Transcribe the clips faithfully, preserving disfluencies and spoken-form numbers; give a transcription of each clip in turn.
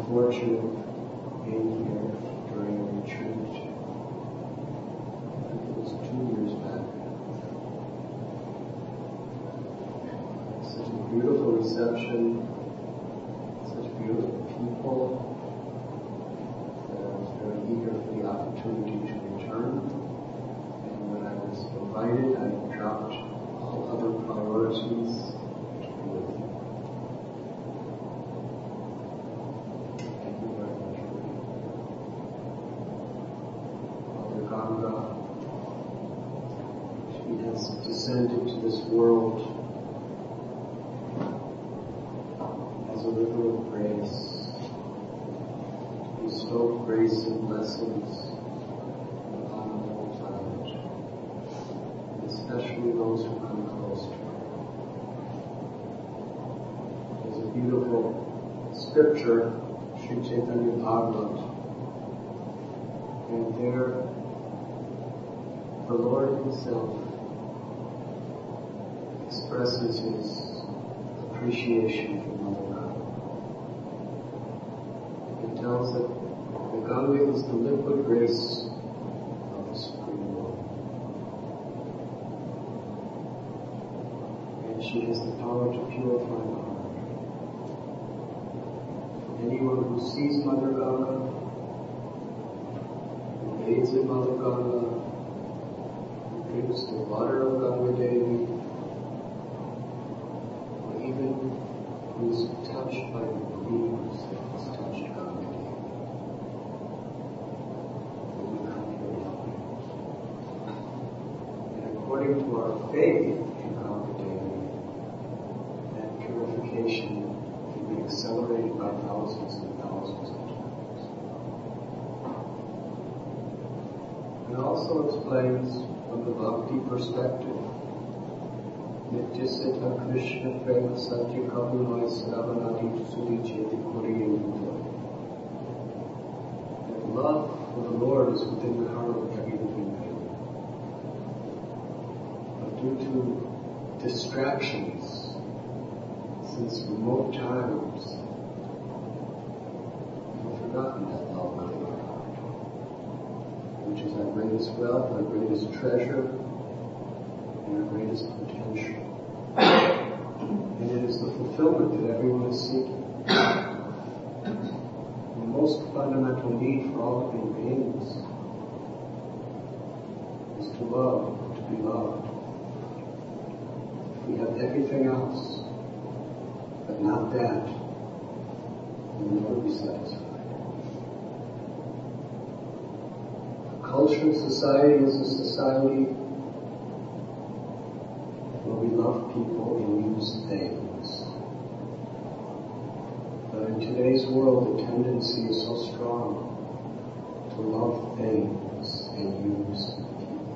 fortune of being here during a retreat. I think it was two years back. Such a beautiful reception, such beautiful people, that I was very eager for the opportunity to return. And when I was invited, I dropped all other priorities to be with you. Thank you very much. Mother Ganga, she has descended to this world as a river of grace, to bestow grace and blessings upon the whole planet, and especially those who come close to her. There's a beautiful scripture, Sri Chaitanya Bhagavat, and there the Lord Himself expresses His appreciation for Mother Ganga. He tells that the Ganga is the liquid grace of the Supreme Lord. And she has the power to purify the heart. Anyone who sees Mother Ganga, who bathes in Mother Ganga, who drinks the water of Ganga Devi, even who is touched by the beams that has touched Ganga Devi, will become purified. And according to our faith in Ganga Devi, that purification can be accelerated by thousands and thousands of times. It also explains from the bhakti perspective, Nitya Siddha Krishna Prema Satya Karunai Sravanadi Sudi Cheti Kuriyendra. That love for the Lord is within the heart of every living being. But due to distractions, since remote times, we've forgotten that love within our heart, which is our greatest wealth, our greatest treasure, and our greatest potential. And it is the fulfillment that everyone is seeking. The most fundamental need for all living beings is to love, to be loved. If we have everything else, but not that, we'll never be satisfied. A cultured society is a society where we love people and use things. But in today's world, the tendency is so strong to love things and use people.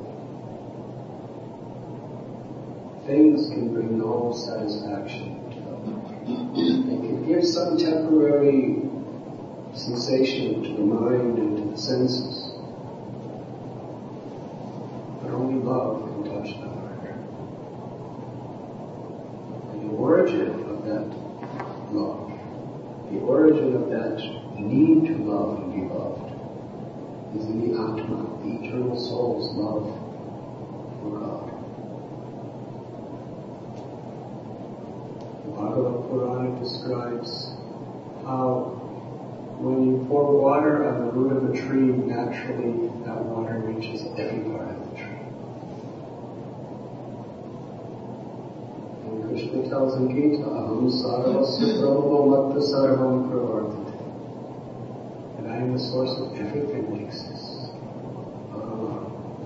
Things can bring no satisfaction to them. They can give some temporary sensation to the mind and to the senses. But only love can touch the heart. The origin of that love, the origin of that need to love and be loved, is in the Atma, the eternal soul's love for God. The Bhagavad Purana describes how when you pour water on the root of a tree, naturally that water reaches every part of the tree. Krishna tells in Gita, Aham sarvasya prabhavo matta sarvam pravartate. And I am the source of everything that exists. Bhagavan.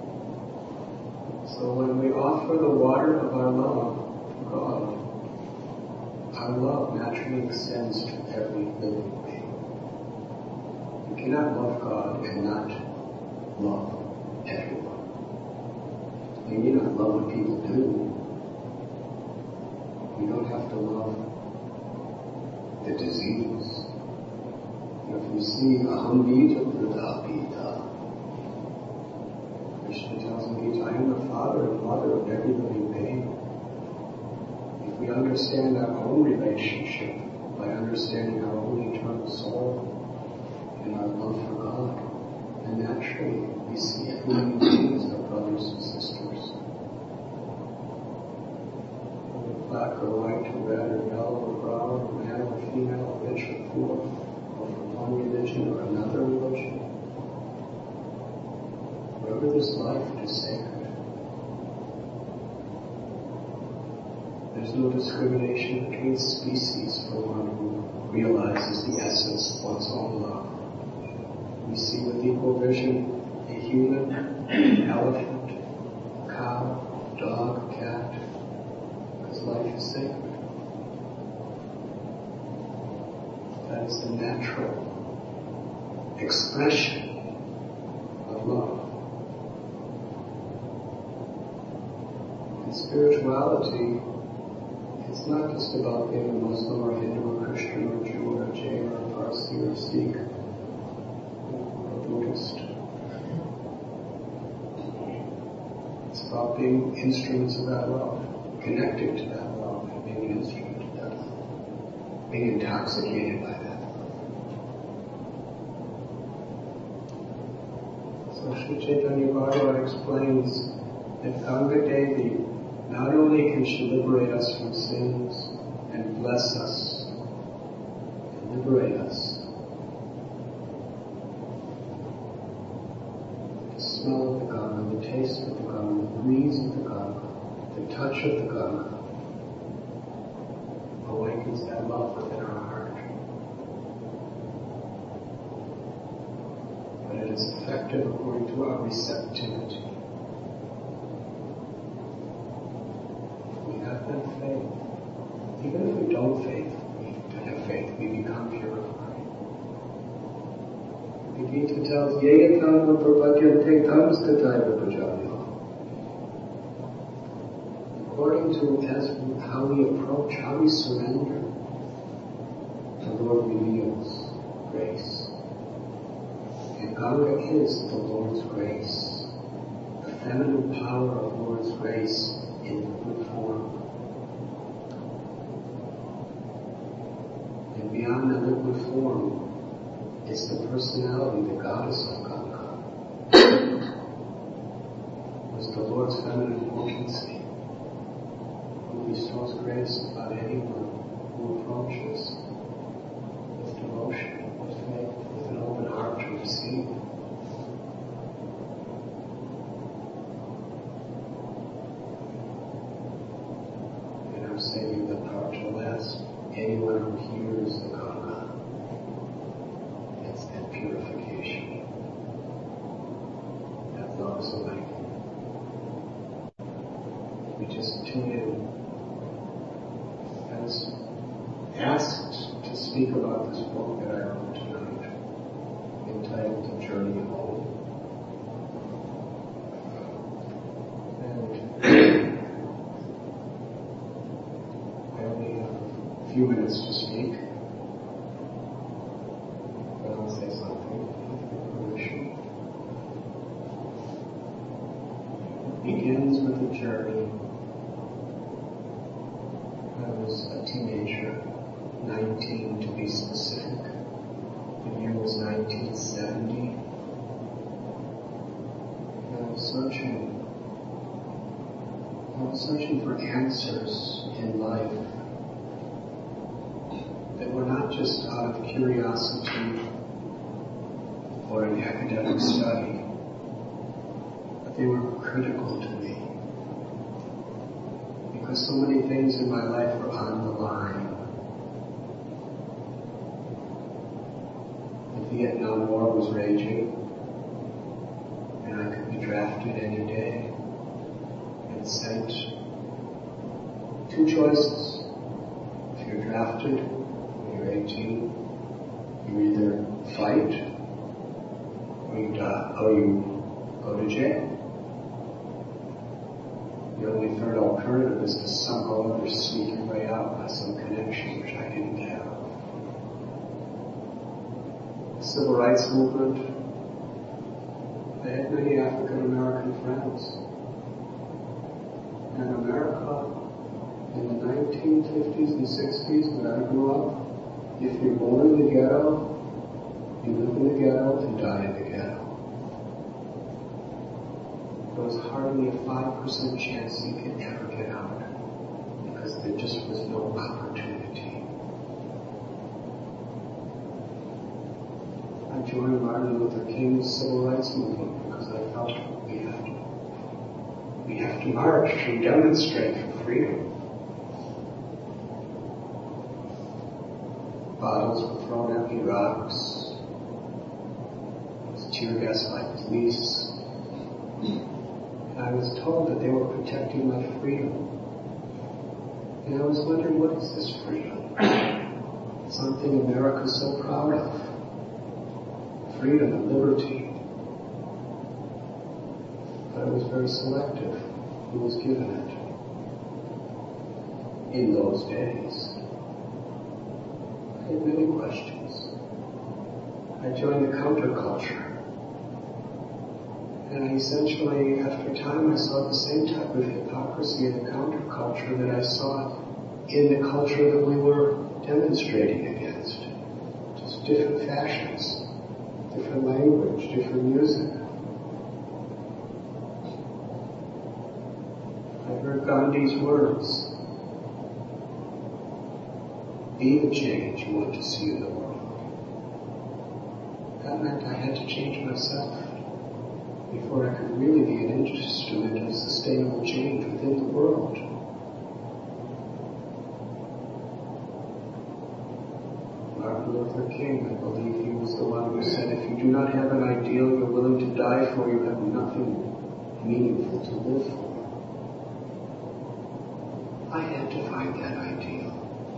So when we offer the water of our love to God, our love naturally extends to every living being. You cannot love God and not love everyone. You may not love what people do. You don't have to love the disease. If you see aham bija prada pita, Krishna tells in Gita, I am the father and mother of every living being. If we understand our own relationship by understanding our own eternal soul, and our love for God. And naturally, we see everyone beings as our brothers and sisters. Whether black or white or red or yellow or brown or male or female, rich or poor, or from one religion or another religion. Wherever there's life, it is sacred. There's no discrimination between species for one who realizes the essence of one's own love. We see with equal vision a human, an elephant, a cow, a dog, a cat, because life is sacred. That is the natural expression of love. And spirituality, it's not just about being a Muslim or Hindu or Christian or Jew or Jain or Parsi or Sikh or Buddhist. It's about being instruments of that love, connected to that love, and being an instrument of that love, being intoxicated by that love. So Sri Chaitanya Bhagavata explains that Ganga Devi, not only can she liberate us from sins and bless us and liberate us, the smell of the Ganga, the taste of the Ganga, the breeze of the Ganga, the touch of the Ganga awakens that love within our heart. But it is effective according to our receptivity. Have faith. Even if we don't faith, we have faith, we become purified. The Gita tells, Yaya Dhamma Prapadyante Dhammastataiva Prajabhyo. According to as how we approach, how we surrender, the Lord reveals grace. And Ganga is the Lord's grace, the feminine power of Lord's grace in liquid form. And beyond that liquid form is the personality, the goddess of Ganga. Was the Lord's feminine potency, who bestows grace upon anyone who approaches with devotion, with faith, with an open heart to receive. Saving the power to last. Anyone who hears the Ganga gets that purification, that love's awakening. We just tune in. I was asked to speak about this book that I wrote tonight, entitled The Journey Home. Few minutes to speak, but I'll say something with permission. It begins with a journey. I was a teenager, nineteen to be specific. The year was nineteen seventy. I was searching. I was searching for answers in life that were not just out of curiosity or an academic study, but they were critical to me. Because so many things in my life were on the line. The Vietnam War was raging, and I could be drafted any day and sent. Two choices. If you're drafted, eighteen, you either fight or you die, or you go to jail. The only third alternative is to somehow or sneak your way out by some connection, which I didn't have. The Civil Rights Movement, I had many African American friends. And America, in the nineteen fifties and sixties when I grew up, if you're born in the ghetto, You live in the ghetto and die in the ghetto. There was hardly a five percent chance you could ever get out because there just was no opportunity. I joined Martin Luther King's civil rights movement because I felt we have to, we have to march and demonstrate for freedom. Bottles were thrown at me, rocks. I was tear gassed by police. And I was told that they were protecting my freedom. And I was wondering, what is this freedom? Something America's so proud of. Freedom and liberty. But I was very selective who was given it in those days. I had many questions. I joined the counterculture. And I essentially, after time, I saw the same type of hypocrisy in the counterculture that I saw in the culture that we were demonstrating against. Just different fashions, different language, different music. I heard Gandhi's words. Be the change you want to see in the world. That meant I had to change myself before I could really be an instrument of sustainable change within the world. Martin Luther King, I believe he was the one who said, if you do not have an ideal you're willing to die for, you have nothing meaningful to live for. I had to find that ideal.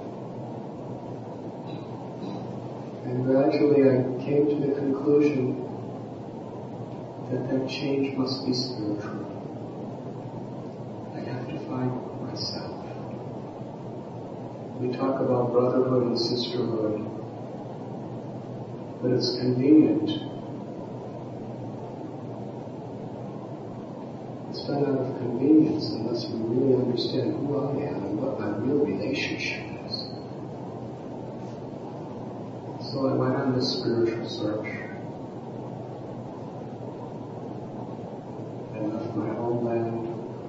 And gradually I came to the conclusion that that change must be spiritual. I have to find myself. We talk about brotherhood and sisterhood, but it's convenient. It's done out of convenience unless we really understand who I am and what my real relationship is. So I went on this spiritual search. I left my homeland.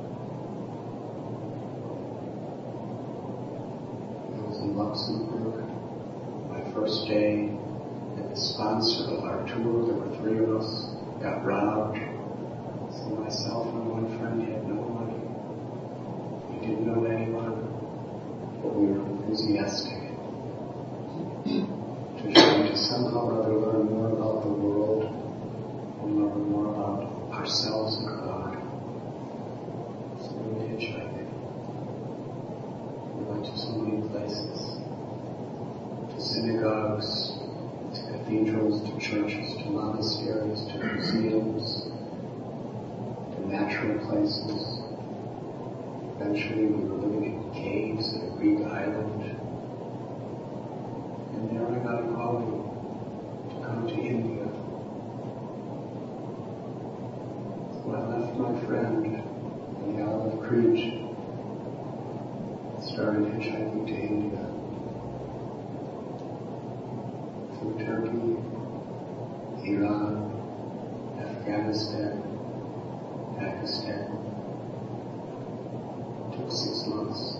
I was in Luxembourg. My first day at the sponsor of our tour, there were three of us, got robbed. So myself and one friend had no money. We didn't know anyone, but we were enthusiastic to try to somehow or other learn more about the world and learn more about ourselves and God. So we were hitchhiking. We went to so many places, to synagogues, to cathedrals, to churches, to monasteries, to museums, to natural places. Eventually we were living in caves in a Greek island. And there I got a calling to come to India. So I left my friend in the Isle of Crete, started hitchhiking to India, through Turkey, Iran, Afghanistan, Pakistan. It took six months.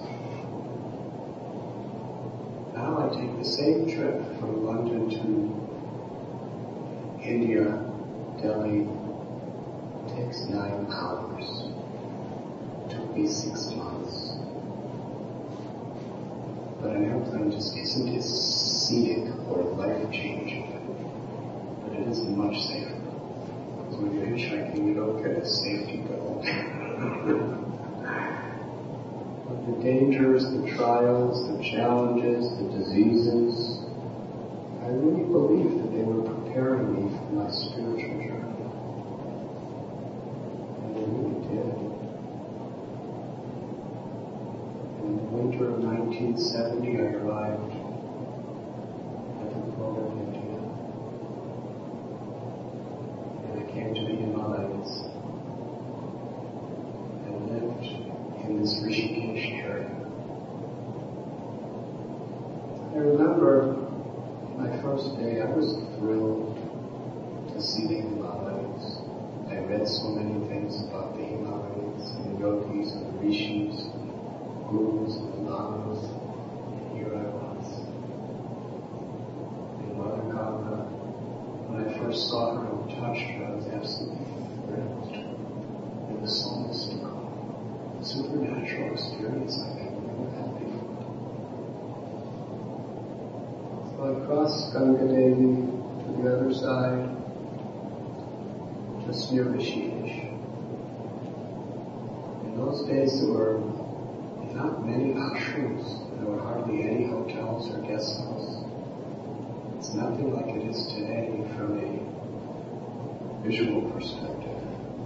Now I take the same trip from London to India, Delhi. It takes nine hours. It took me six months. But an airplane just isn't as scenic or life-changing. But it isn't much safer. Because when you're hitchhiking, you don't get a safety belt. The dangers, the trials, the challenges, the diseases, I really believe that they were preparing me for my spiritual journey. And they really did. In the winter of nineteen seventy, I arrived at the border of India. And I came to the Himalayas and lived in this Rishikesh area. I remember my first first day, I was thrilled to see the Himalayas. I read so many things about the Himalayas and the yogis and the rishis, and the gurus and the lamas. And here I was. And Mother Ganga, when I first saw her and touched her, I was absolutely thrilled. It was so mystical, supernatural experience like I've never had before. So I crossed Ganga Devi to the other side, just near Rishikesh. In those days there were not many ashrams. There were hardly any hotels or guest houses. It's nothing like it is today from a visual perspective.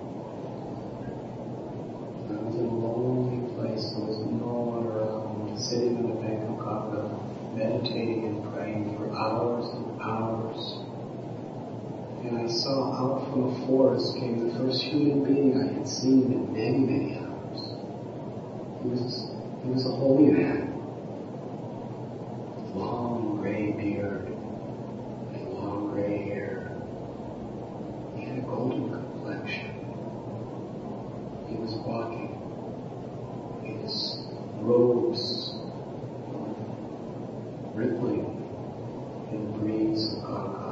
I was in a lonely place. There was no one around, sitting on the bank of Ganga, meditating and praying for hours and hours. And I saw out from a forest came the first human being I had seen in many, many hours. He was, he was a holy man. Long gray beard and long gray hair. He had a golden complexion. He was walking. His robes rippling in the breeze of Ganga.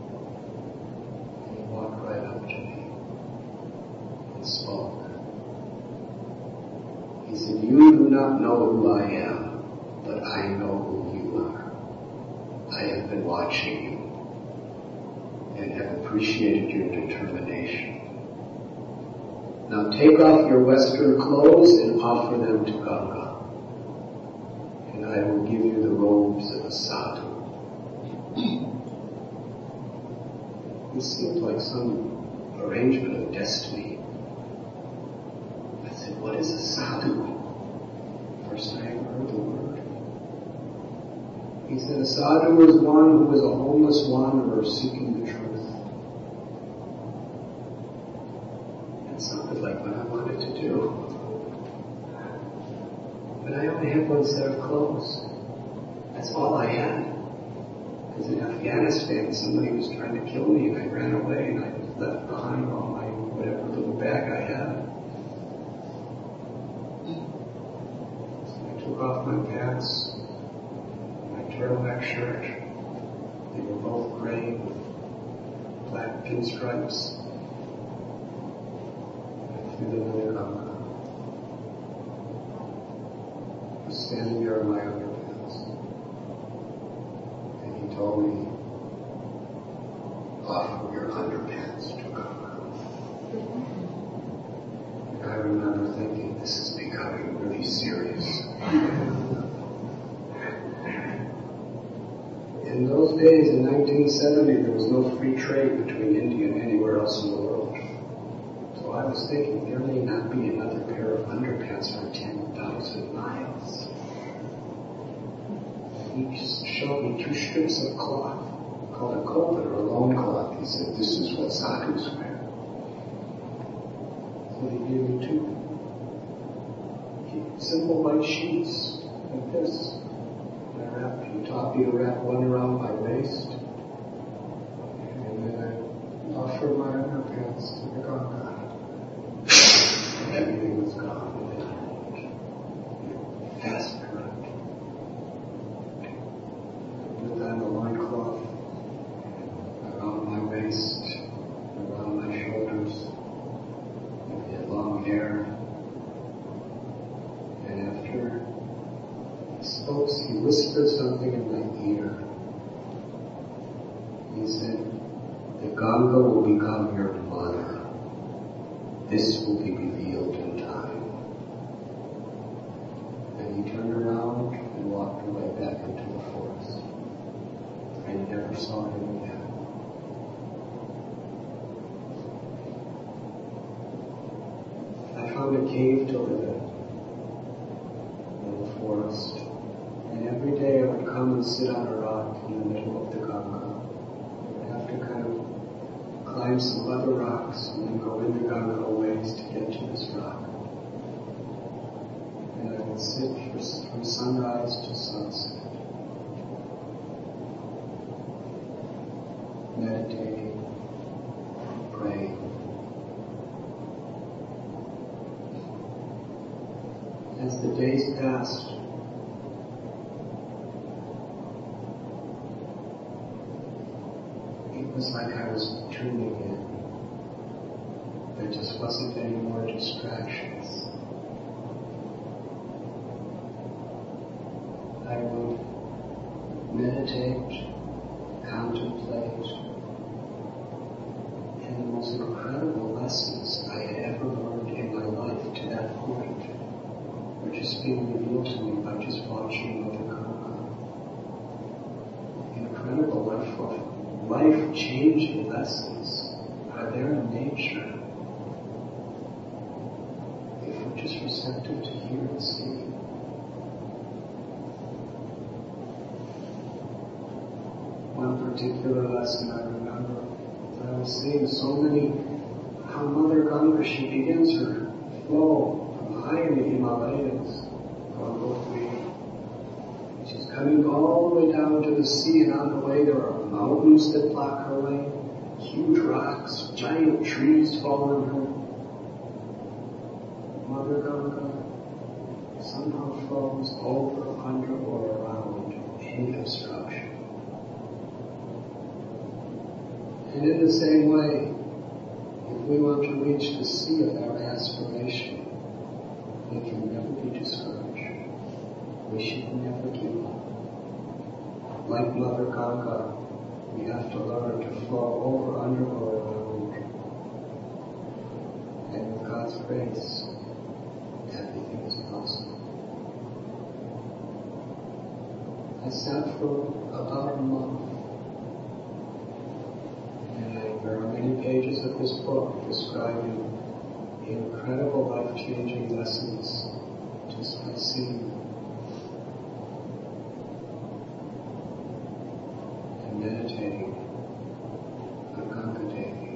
Walked right up to me and spoke. He said, "You do not know who I am, but I know who you are. I have been watching you and have appreciated your determination. Now take off your Western clothes and offer them to Ganga, and I will give you the robes of a sadhu." It seemed like some arrangement of destiny. I said, "What is a sadhu?" First I ever heard the word. He said, "A sadhu is one who is a homeless wanderer seeking the truth." That sounded like what I wanted to do. But I only had one set of clothes. That's all I had. Because in Afghanistan, somebody was trying to kill me, and I ran away, and I left behind all my whatever little bag I had. So I took off my pants, my turtleneck shirt. They were both gray with black pinstripes. I threw them in the Ganga. I was standing there in my underpants. He told me, "Offer your underpants to Ganga." And I remember thinking, this is becoming really serious. In those days, in nineteen seventy, there was no free trade between India and anywhere else in the world. So I was thinking, there may not be another pair of underpants for ten thousand miles. He just showed me two strips of cloth called a kopat or a loin cloth. He said, "This is what sadhus wear." So he gave me two simple white sheets like this. And I wrapped, he taught me to wrap one around my waist. And then I offered my underpants to the Ganga. And everything was gone within a moment. Fast current. On the loincloth, around my waist, around my shoulders, and he had long hair. And after he spoke, he whispered something in my ear. He said, "The Ganga will become your mother. This will be revealed in time." And he turned around and walked away back into the forest. I never saw him again. I found a cave to live in, in the forest, and every day I would come and sit on a rock in the middle of the Ganga. I would have to kind of climb some other rocks and then go into Ganga a ways to get to this rock. And I would sit for, from sunrise to sunset. meditating, praying. As the days passed, it was like I was tuning in. There just wasn't any more distractions. I would meditate, contemplate, and the most incredible lessons I had ever learned in my life to that point were just being revealed to me by just watching Mother Ganga. Incredible life, life-changing lessons are there in nature if we're just receptive to hear and see. One particular lesson I remember, I was seeing so many, how Mother Ganga, she begins her flow from high in the Himalayas, Gangotri. She's coming all the way down to the sea, and on the way there are mountains that block her way, huge rocks, giant trees fall on her. Mother Ganga somehow flows over, under, or around any obstruction. And in the same way, if we want to reach the sea of our aspiration, we can never be discouraged. We should never give up. Like Mother Ganga, we have to learn to flow over, under, or around. And with God's grace, everything is possible. I sat for about a month. There are many pages of this book describing incredible life-changing lessons just by seeing them and meditating on Ganga Devi.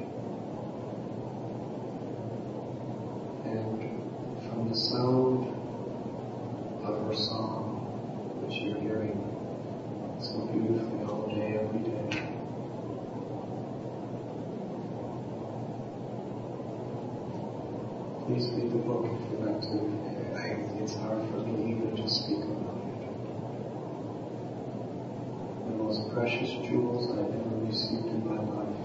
And from the sound of her song, which you're hearing so beautifully all day, every day, please read the book if you'd like to. I, it's hard for me even to speak about it. The most precious jewels I've ever received in my life,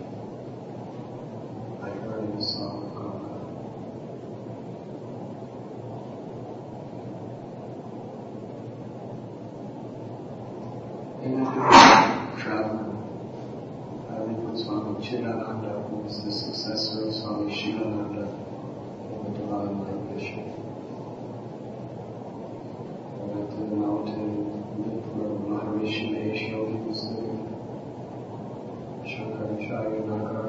I heard in the song of Ganga. And after traveling, I went with Swami Chidananda, who was the successor of Swami Shivananda, the divine light mission. I went to the mountain, looked where Maharishi Mahesh Yogi was living, Shankaracharya Nagar.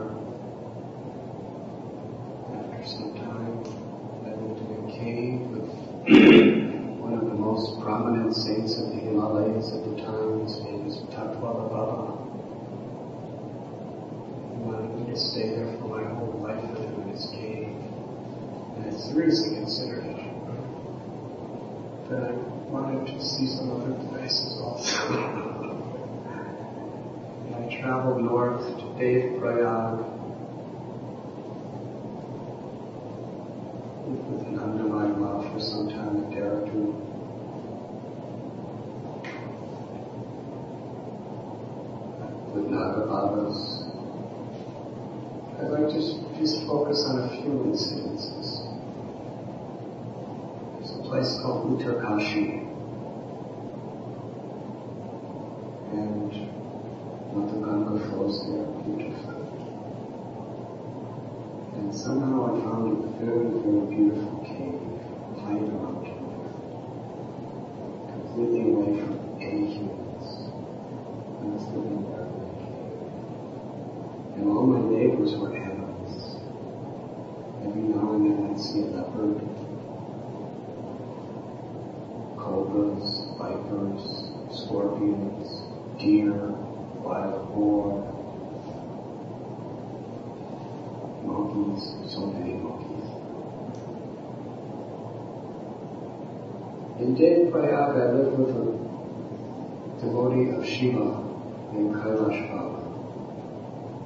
After some time, I went to a cave with one of the most prominent saints of the Himalayas at the time. His name was Tatwala Baba. He wanted me to stay there for my whole life with him in his cave. And I seriously considered it. But I wanted to see some other places also. And I traveled north to Dev Prayag, lived with an Andamai Ma for some time at Dehradun. With Naga Babas. I'd like to just focus on a few incidences. There's a place called Uttarkashi, and Mother Ganga flows there beautifully. And somehow I found a very, very beautiful cave, high in the mountain, completely away from any humans. I was living there in that cave. And all my neighbors were animals. Every now and then I'd see a leopard, cobras, vipers, scorpions, deer, wild boar, monkeys, so many monkeys. In Dev Prayag, I lived with a devotee of Shiva named Kailash Baba.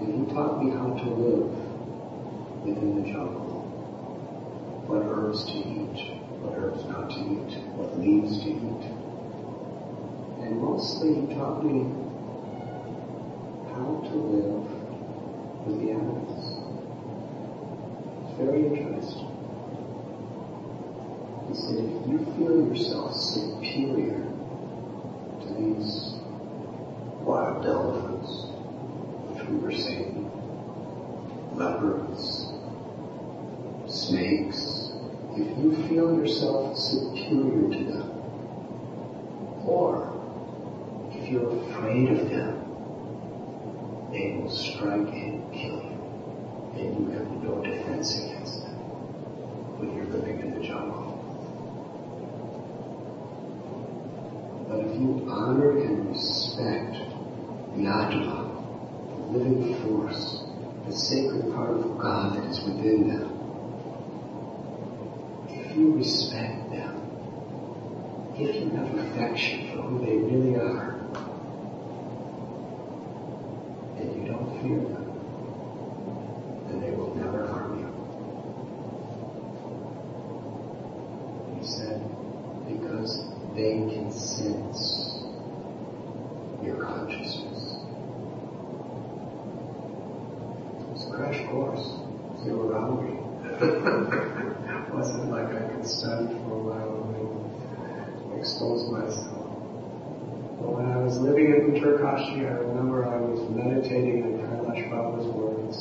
And he taught me how to live within the jungle. What herbs to eat, what herbs not to eat, what leaves to eat. And mostly he taught me how to live with the animals. It's very interesting. He said, if you feel yourself superior to these wild elephants, which we were saying, leopards, snakes, if you feel yourself superior to them, or if you're afraid of them, they will strike and kill you, and you have no defense against them when you're living in the jungle. But if you honor and respect the Atma, the living force, the sacred part of God that is within them, if you respect them, if you have affection for who they really are, and you don't fear them, then they will never harm you. He said, because they can sense your consciousness. It's a crash course. They were around me. It wasn't like I could study for a while and expose myself. But when I was living in Uttarkashi, I remember I was meditating on Kailash Baba's words.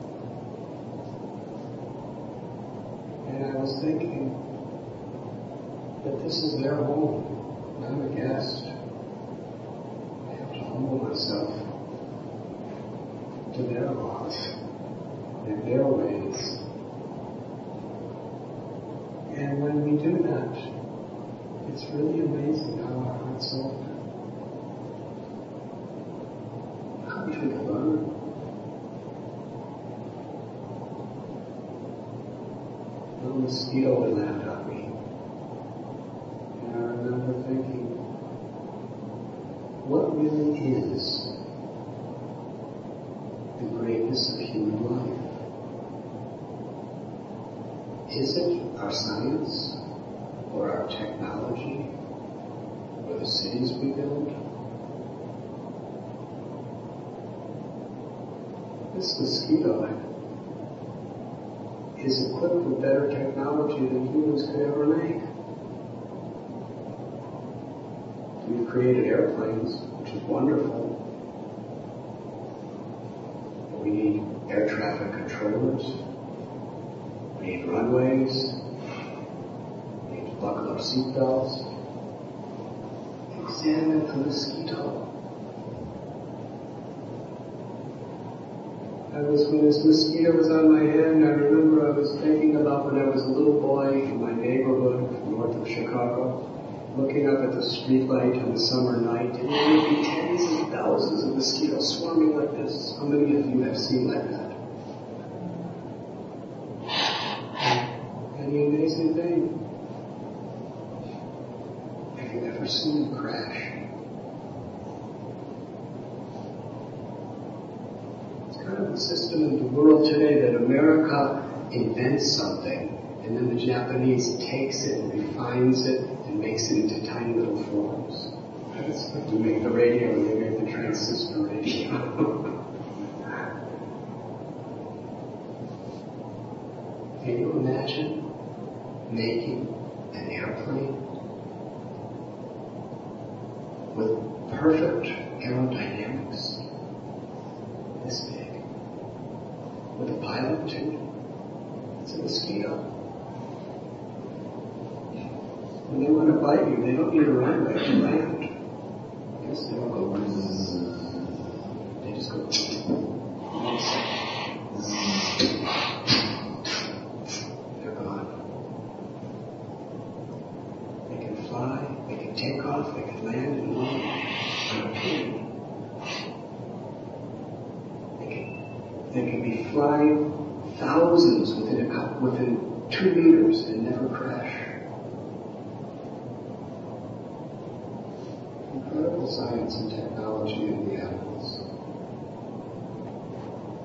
And I was thinking that this is their home. I'm a guest. I have to humble myself to their laws and their ways. And when we do that, it's really amazing how our hearts open. How much we can learn. A little mosquito would land on me. And I remember thinking, what really is the greatness of human life? Is it our science, or our technology, or the cities we build? This mosquito is equipped with better technology than humans could ever make. We've created airplanes, which is wonderful. We need air traffic controllers. We need runways. We need to buckle our seatbelts. Examine the mosquito. I was, when this mosquito was on my head, and I remember I was thinking about when I was a little boy in my neighborhood north of Chicago, looking up at the streetlight on a summer night, and there would be tens of thousands of mosquitoes swarming like this. How many of you have seen like that? And the amazing thing, have you ever seen them crash? It's kind of the system in the world today that America invents something, and then the Japanese takes it and refines it and makes it into tiny little forms. It's like to make the radio, they make the transistor radio. Can you imagine making an airplane with perfect aerodynamics this big, with a pilot too? It's a mosquito. When they want to bite you, they don't need a runway to land. I guess they don't go zzz. They just go zzz. They're gone. They can fly, they can take off, they can land and land on a plane. They can, they can be flying thousands within a, within two meters and never crash. Incredible science and technology in the animals.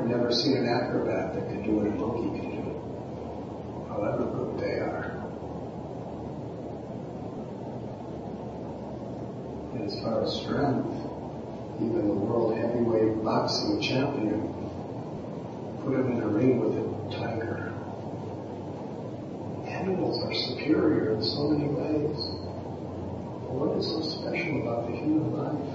have never seen an acrobat that can do what a monkey can do, however good they are. And as far as strength, even the world heavyweight boxing champion, put him in a ring with a tiger. Animals are superior in so many ways. But what is so special about the human life?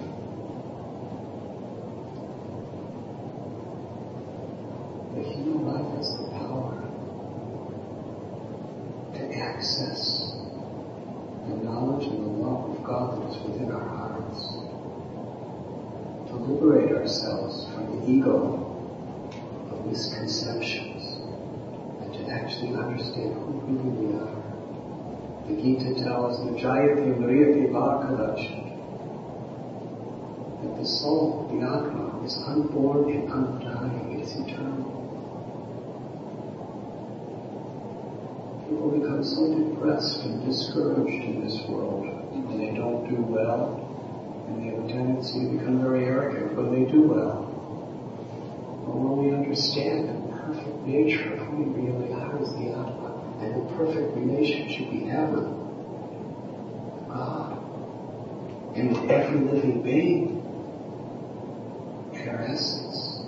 The human life has the power to access the knowledge and the love of God that is within our hearts, to liberate ourselves from the ego of misconceptions, and to actually understand who really we are. The Gita tells us, Jayati Mriyati Bhakalaksha, that the soul, the Atma, is unborn and undying, it is eternal. People become so depressed and discouraged in this world when they don't do well, and they have a tendency to become very arrogant when they do well. But when we understand the perfect nature of who we really are as the Atma, and the perfect relationship we have with God, and with every living being, in our essence,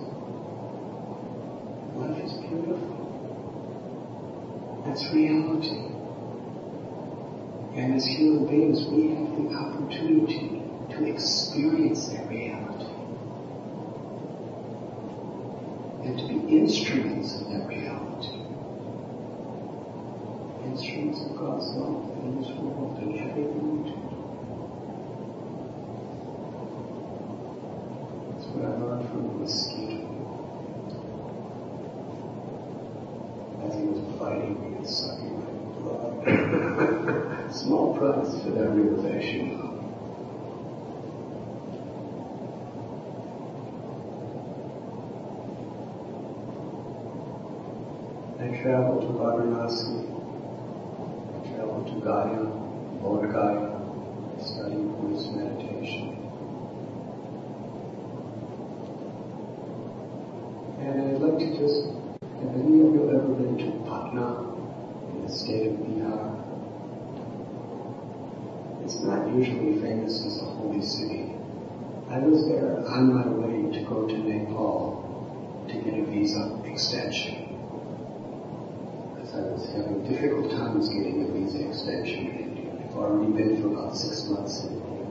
life is beautiful. That's reality. And as human beings, we have the opportunity to experience that reality and to be instruments of that reality. Instruments of God's love in this world and everything we do. That's what I learned from the mosquito. As he was biting me and sucking my blood. Small price for that realization. I traveled to Varanasi, I traveled to Gaya, Bodh Gaya, studying Buddhist meditation. And I'd like to just, have any of you ever been to Patna in the state of Bihar? It's not usually famous as a holy city. I was there on my way to go to Nepal to get a visa extension. I was having difficult times getting a visa extension in India. I've already been for about six months in India.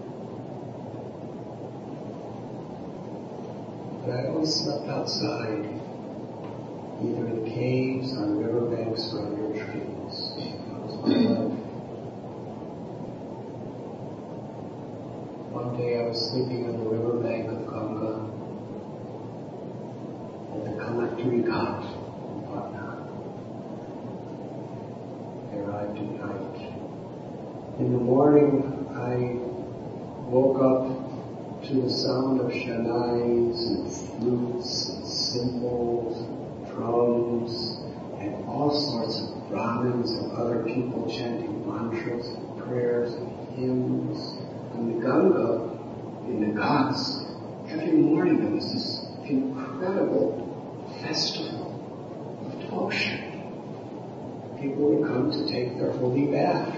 But I always slept outside, either in caves, on riverbanks, or under trees. That was my life. One day I was sleeping on the riverbank of Ganga at the Collectory Ghat in Patna. Arrived at night. In the morning, I woke up to the sound of shanais and flutes and cymbals, and drums, and all sorts of Brahmins and other people chanting mantras and prayers and hymns. And the Ganga, in the Ghats, every morning there was this incredible festival of devotion. People would come to take their holy bath.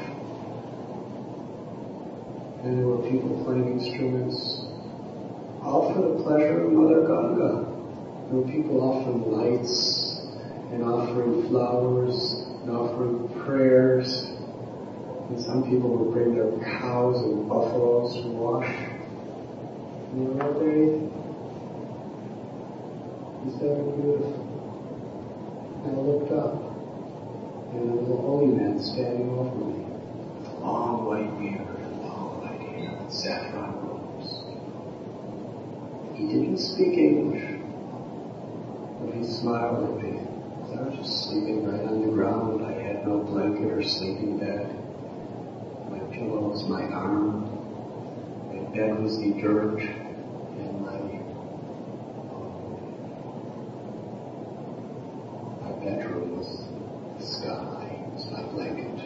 And there were people playing instruments, all for the pleasure of Mother Ganga. There were people offering lights, and offering flowers, and offering prayers. And some people would bring their cows and buffaloes to wash. And they were all bathing. It's very beautiful. And I looked up. And there was a holy man standing over me, with a long white beard and long white hair and saffron robes. He didn't speak English, but he smiled at me. I was just sleeping right on the ground. I had no blanket or sleeping bag. My pillow was my arm. My bed was the dirt, and my my bedroom was the sky. It was my blanket.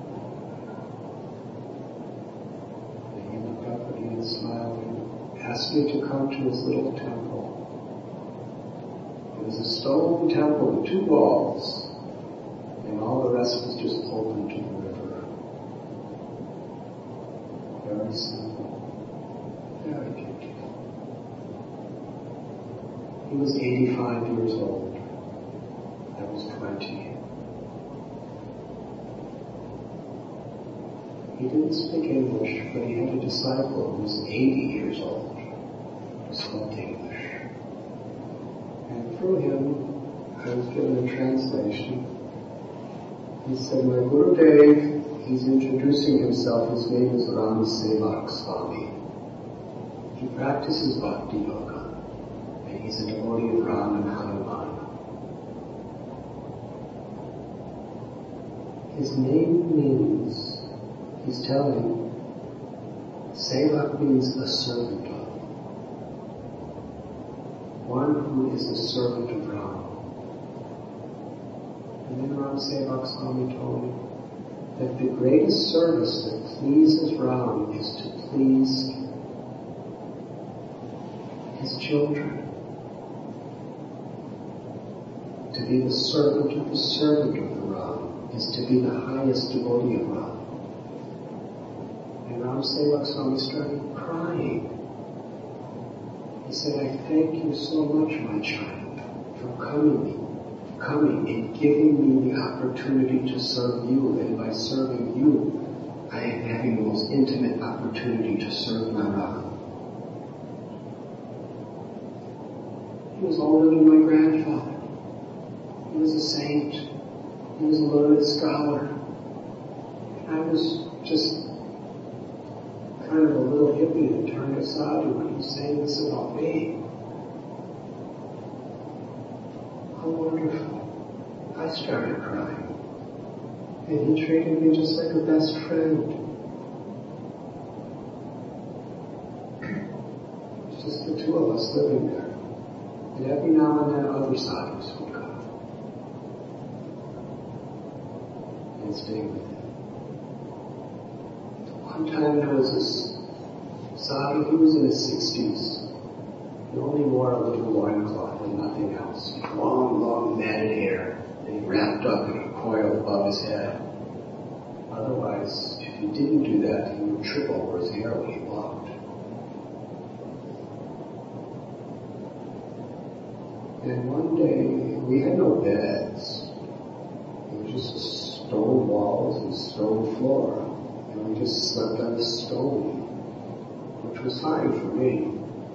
And he looked up at me and smiled and asked me to come to his little temple. was a stone temple with two walls, and all the rest was just open to the river. Very simple, very beautiful. He was eighty-five years old. I was twenty. He didn't speak English, but he had a disciple who was eighty years old, who spoke English. And through him, I was given a translation. He said, my Gurudev, he's introducing himself. His name is Ram Sevak Swami. He practices Bhakti Yoga, and he's a devotee of Ram and Hanuman. His name means, he's telling, Sevak means a servant of. One who is a servant of Ram. And then Ram Sevak Swami told me that the greatest service that pleases Ram is to please his children. To be the servant of the servant of the Ram is to be the highest devotee of Ram. And Ram Sevak Swami started crying. He said, I thank you so much, my child, for coming, coming and giving me the opportunity to serve you. And by serving you, I am having the most intimate opportunity to serve my Ram. He was older than my grandfather. He was a saint. He was a learned scholar. I was just kind of a little hippie that turned to sadhu when he was saying this about me. How wonderful. I started crying. And he treated me just like a best friend. It's just the two of us living there. And every now and then other sadhus would come and stay with him. One time there was this sadhu, he was in his sixties. He only wore a little loincloth and nothing else. Long, long matted hair, and he wrapped up in a coil above his head. Otherwise, if he didn't do that, he would trip over his hair when he walked. And one day, we had no beds. It was just stone walls and stone floor. And we just slept on the stone, which was fine for me.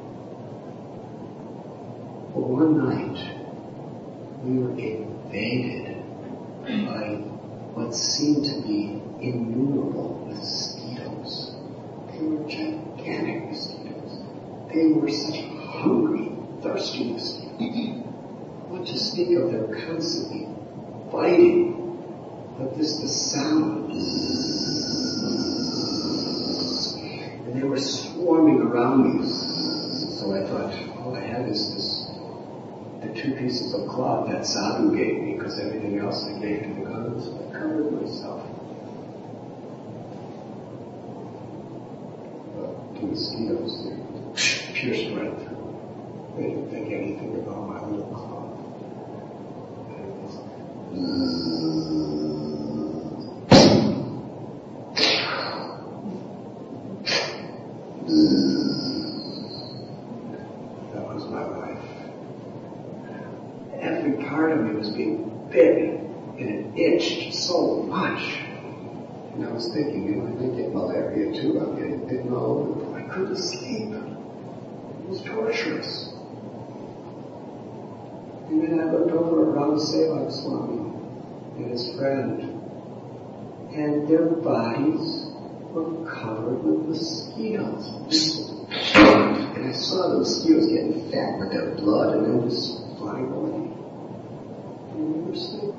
But one night, we were invaded by what seemed to be innumerable mosquitoes. They were gigantic mosquitoes. They were such hungry, thirsty mosquitoes. What to speak of, they're constantly biting. But this, the sound. And they were swarming around me. So I thought, all I had is this, the two pieces of cloth that sadhu gave me, because everything else I gave to the guns. So I covered myself. But the mosquitoes, they pierced right through. They didn't think anything about my little cloth. That was my life. Every part of me was being bit, and it itched so much. And I was thinking, you know, I may get malaria too. I'm getting bitten all over. I couldn't sleep. It was torturous. And then I looked over at Ram Sevak Swami and his friend, and their bodies were covered with mosquitoes. And I saw the mosquitoes getting fat with their blood and then just flying away. And we were sleeping.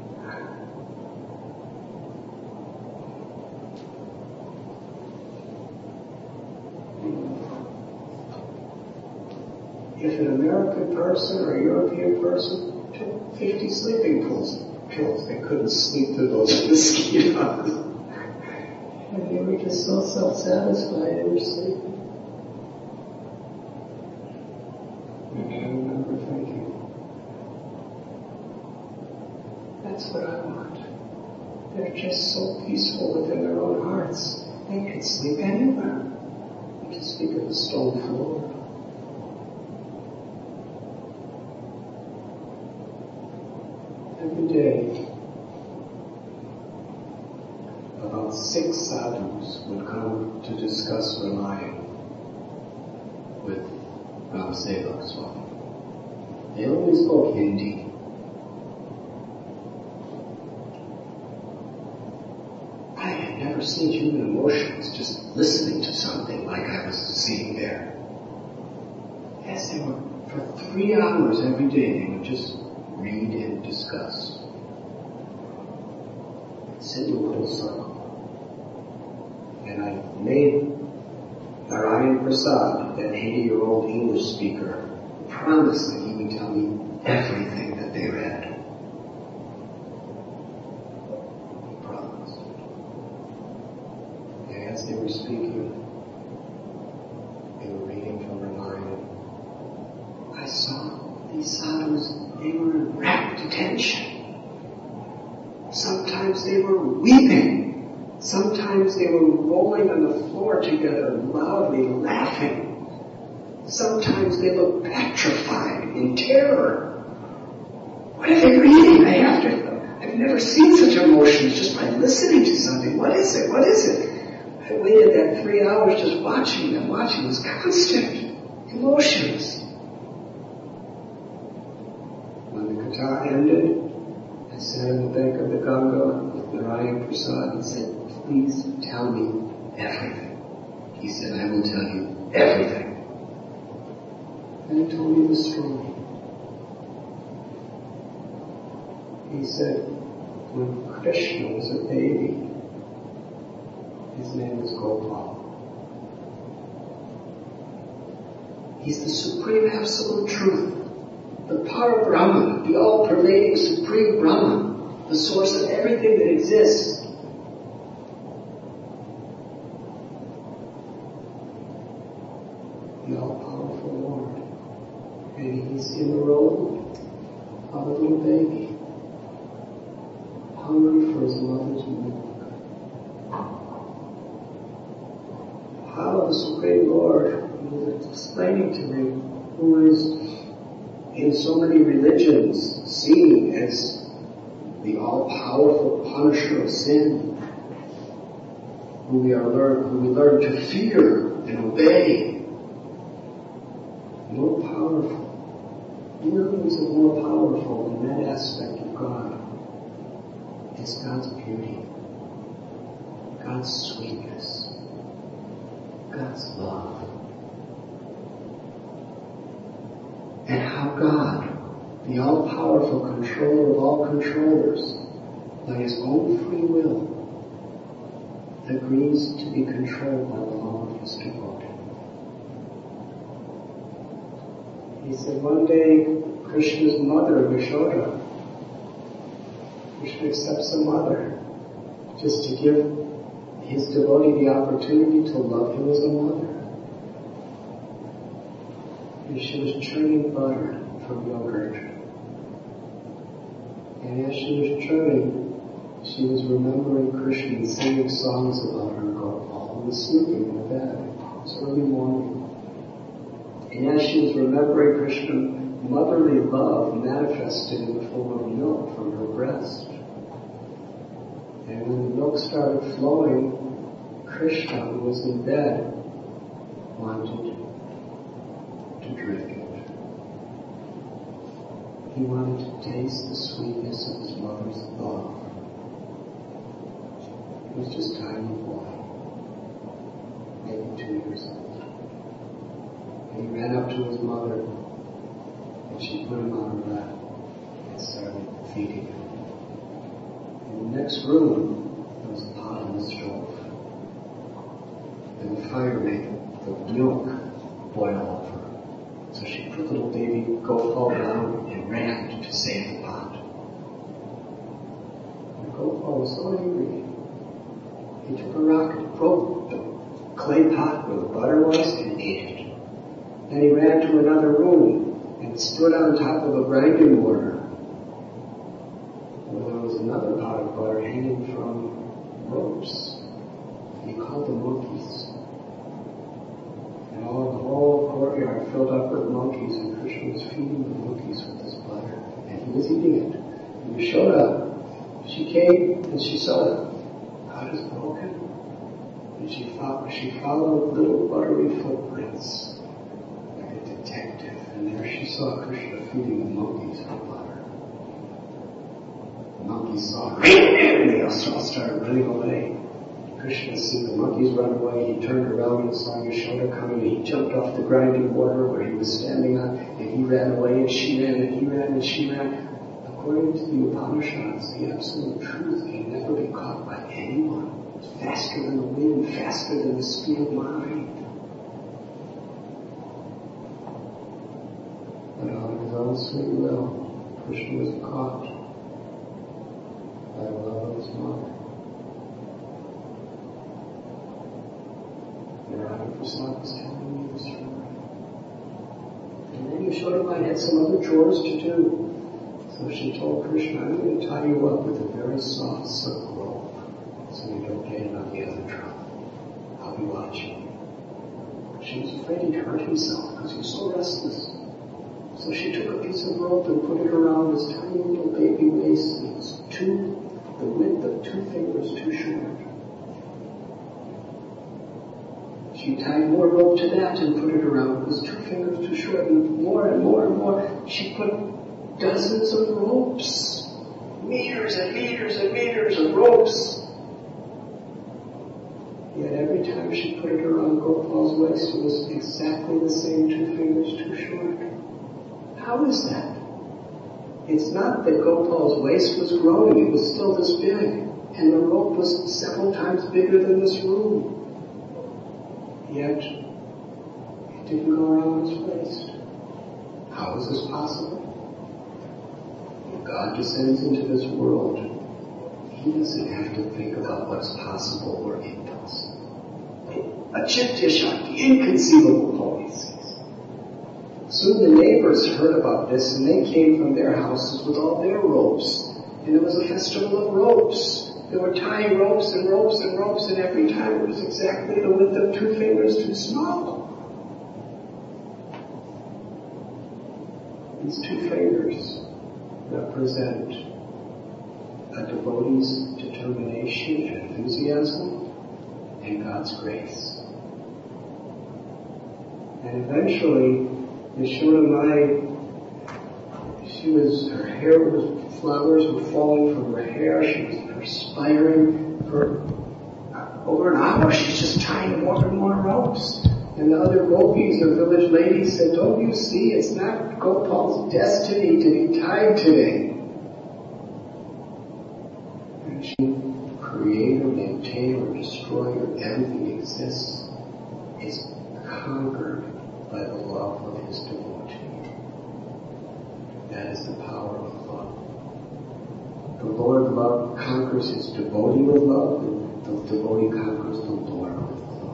If an American person or a European person took fifty sleeping pills, pills, they couldn't sleep through those mosquitoes. And they were just so self-satisfied they were sleeping. And I remember thinking, That's what I want. They're just so peaceful within their own hearts. They can sleep anywhere. They can sleep at the stone floor. Every day, about six sadhus would come to discuss Ramayana with Ramaseva Swami. They only spoke Hindi. I had never seen human emotions just listening to something like I was seeing there. Yes, they were, for three hours every day, they would just read and discuss. Sit in a little circle. And I made Narayan Prasad, that eighty-year-old English speaker, promise that he would tell me everything that they read. He promised. And as they were speaking, they were reading from Ramayana. I saw these sadhus, they were in rapt attention. Sometimes they were weeping. Sometimes they were rolling on the floor together, loudly laughing. Sometimes they looked petrified in terror. What are they reading? I have to, I've never seen such emotions just by listening to something. What is it? What is it? I waited that three hours just watching them, watching those constant emotions. When the katha ended, I sat on the bank of the Ganga with Narayan Prasad and said, please tell me everything. He said, I will tell you everything. And he told me the story. He said, when Krishna was a baby, his name was Gopal. He's the supreme absolute truth, the Para Brahman, the all-pervading supreme Brahman, the source of everything that exists. The all-powerful Lord. And he's in the role of a little baby, hungry for his mother's milk. How the Supreme Lord, he was explaining to me, who is in so many religions seen as the all-powerful punisher of sin, who we are learn, who we learn to fear and obey. More powerful. Millions of more powerful in that aspect of God. It's God's beauty, God's sweetness, God's love. And how God, the all-powerful controller of all controllers, by his own free will, agrees to be controlled by the law of his devotee. He said one day, Krishna's mother, Yashoda, Krishna accepts a mother just to give his devotee the opportunity to love him as a mother. And she was churning butter from yogurt. And as she was churning, she was remembering Krishna and singing songs about her Gopal, who was sleeping in the bed. It was early morning. And as she was remembering Krishna, motherly love manifested in the form of milk from her breast. And when the milk started flowing, Krishna, who was in bed, wanted to drink it. He wanted to taste the sweetness of his mother's love. He was just a tiny boy, maybe two years old. And he ran up to his mother, and she put him on her lap and started feeding him. In the next room, there was a pot on the stove. And the fire made the milk boil over. So she put little baby Gopal down and ran to save the pot. And Gopal was so angry. He took a rock and broke the clay pot where the butter was and ate it. Then he ran to another room and stood on top of a grinding mortar where there was eating it. And Yashoda, she came and she saw the pot is broken. And she followed, she followed little buttery footprints like a detective. And there she saw Krishna feeding the monkeys for butter. The monkeys saw her and they all started running away. Krishna seen the monkeys run away. He turned around and saw Yashoda coming. He jumped off the grinding water where he was standing on, and he ran away, and she ran, and he ran, and she ran. According to the Upanishads, the absolute truth can never be caught by anyone. It's faster than the wind, faster than the speed of mind. But on his own sweet will, Krishna was caught by the love of his mother. Radha Prasad was telling me the story. And then Yashoda had some other chores to do. So she told Krishna, I'm going to tie you up with a very soft silk rope so you don't get it on the other trunk. I'll be watching you. She was afraid he'd hurt himself because he was so restless. So she took a piece of rope and put it around his tiny little baby waist, and it was two, the width of two fingers too short. She tied more rope to that and put it around. It was two fingers too short, and more and more and more. She put dozens of ropes, meters and meters and meters of ropes. Yet every time she put it around Gopal's waist, it was exactly the same two fingers too short. How is that? It's not that Gopal's waist was growing, it was still this big, and the rope was several times bigger than this room. Yet, it didn't go around his waist. How is this possible? When God descends into this world, He doesn't have to think about what's possible or impossible. Achintya Shakti, inconceivable qualities. Soon the neighbors heard about this, and they came from their houses with all their ropes. And it was a festival of ropes. They were tying ropes and ropes and ropes, and every time it was exactly the width of two fingers too small. These two fingers represent a devotee's determination and enthusiasm and God's grace. And eventually, Yashoda Mai, she was, her hair was, flowers were falling from her hair, she was perspiring. For over an hour, she's just tying more and more ropes. And the other gopis or village ladies said, don't you see, it's not Gopal's destiny to be tied today. And she, creator, maintainer, destroyer, everything exists, is conquered by the love of his devotee. That is the power of love. The Lord of love conquers his devotee with love, and the devotee conquers the Lord with love.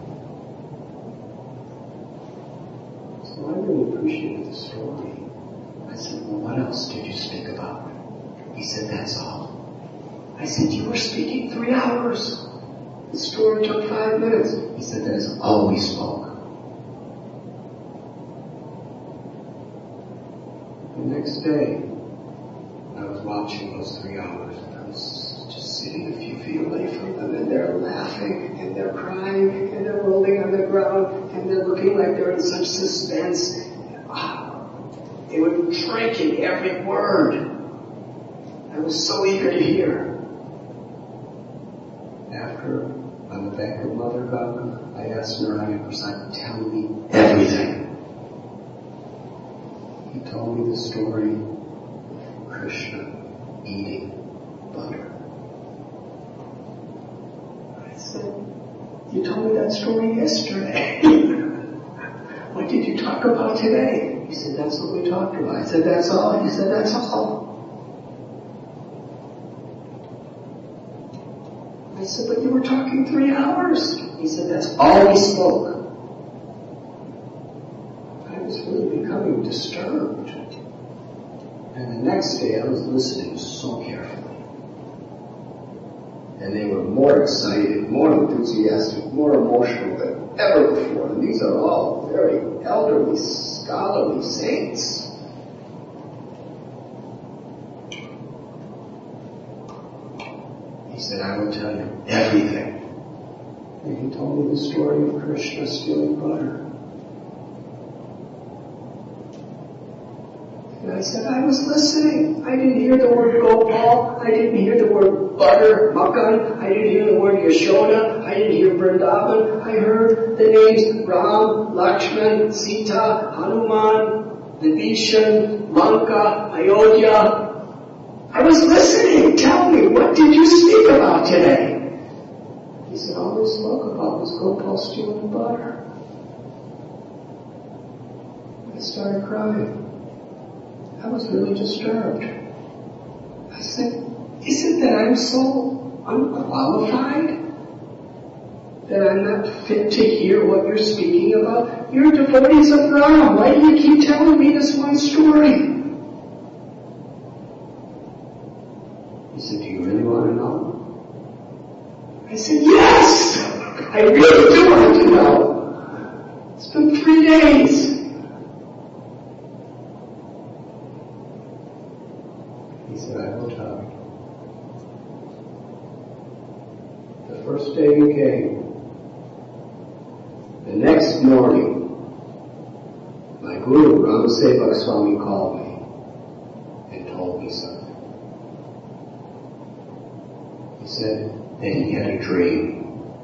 So I really appreciated the story. I said, well, what else did you speak about? He said, that's all. I said, you were speaking three hours. The story took five minutes. He said, that's all we spoke. The next day, I was watching those three hours, and I was just sitting a few feet away from them, and they're laughing, and they're crying, and they're rolling on the ground, and they're looking like they're in such suspense. They were drinking every word. I was so eager to hear. After, on the back of Mother Ganga, I asked Narayana Prasad, tell me everything. He told me the story of Krishna eating butter. I said, you told me that story yesterday. What did you talk about today? He said, that's what we talked about. I said, that's all? He said, that's all. I said, but you were talking three hours. He said, that's all we spoke. I was really becoming disturbed. And the next day I was listening so carefully. And they were more excited, more enthusiastic, more emotional than ever before. And these are all very elderly, scholarly saints. said, I will tell you everything. And he told me the story of Krishna stealing butter. And I said, I was listening. I didn't hear the word Gopal. I didn't hear the word butter, Makan. I didn't hear the word Yashoda. I didn't hear Vrindavan. I heard the names Ram, Lakshman, Sita, Hanuman, Vibhishan, Lanka, Ayodhya. I was listening. Tell me, what did you speak about today? He said, all we spoke about was Gopal stealing butter. I started crying. I was really disturbed. I said, is it that I'm so unqualified? That I'm not fit to hear what you're speaking about? You're devotees of Ram. Why do you keep telling me this one story? He said, do you really want to know? I said, yes! I really do want to know. It's been three days. He said, I will tell you. The first day you came, the next morning, my guru, Ramasevak Swami, called me and told me something. He said that he had a dream.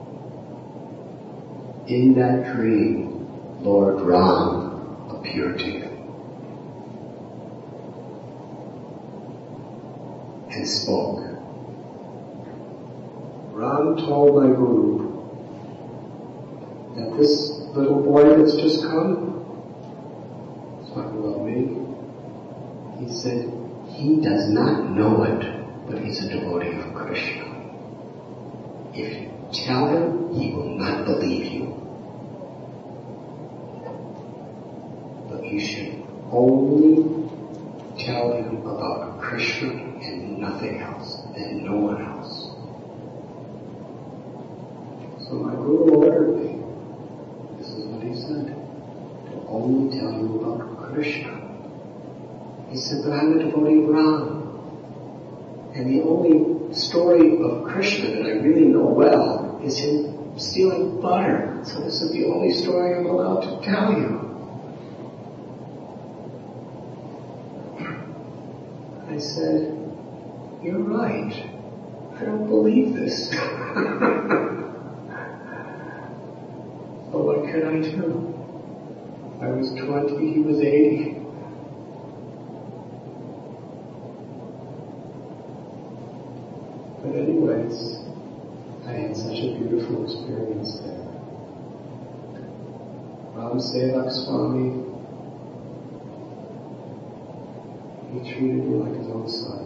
In that dream, Lord Ram appeared to him and spoke. Ram told my guru that this little boy that's just come, talking about me, he said he does not know it, but he's a devotee of Krishna. If you tell him, he will not believe you. But you should only tell him about Krishna and nothing else, and no one else. So my guru ordered me. This is what he said. To only tell you about Krishna. He said, but I'm a devotee of Ram. And the only story of Krishna that I really know well is him stealing butter. So this is the only story I'm allowed to tell you. I said, you're right. I don't believe this. But what could I do? I was twenty, he was eighty. But anyways, I had such a beautiful experience there. Ramasevak Swami, he treated me like his own son.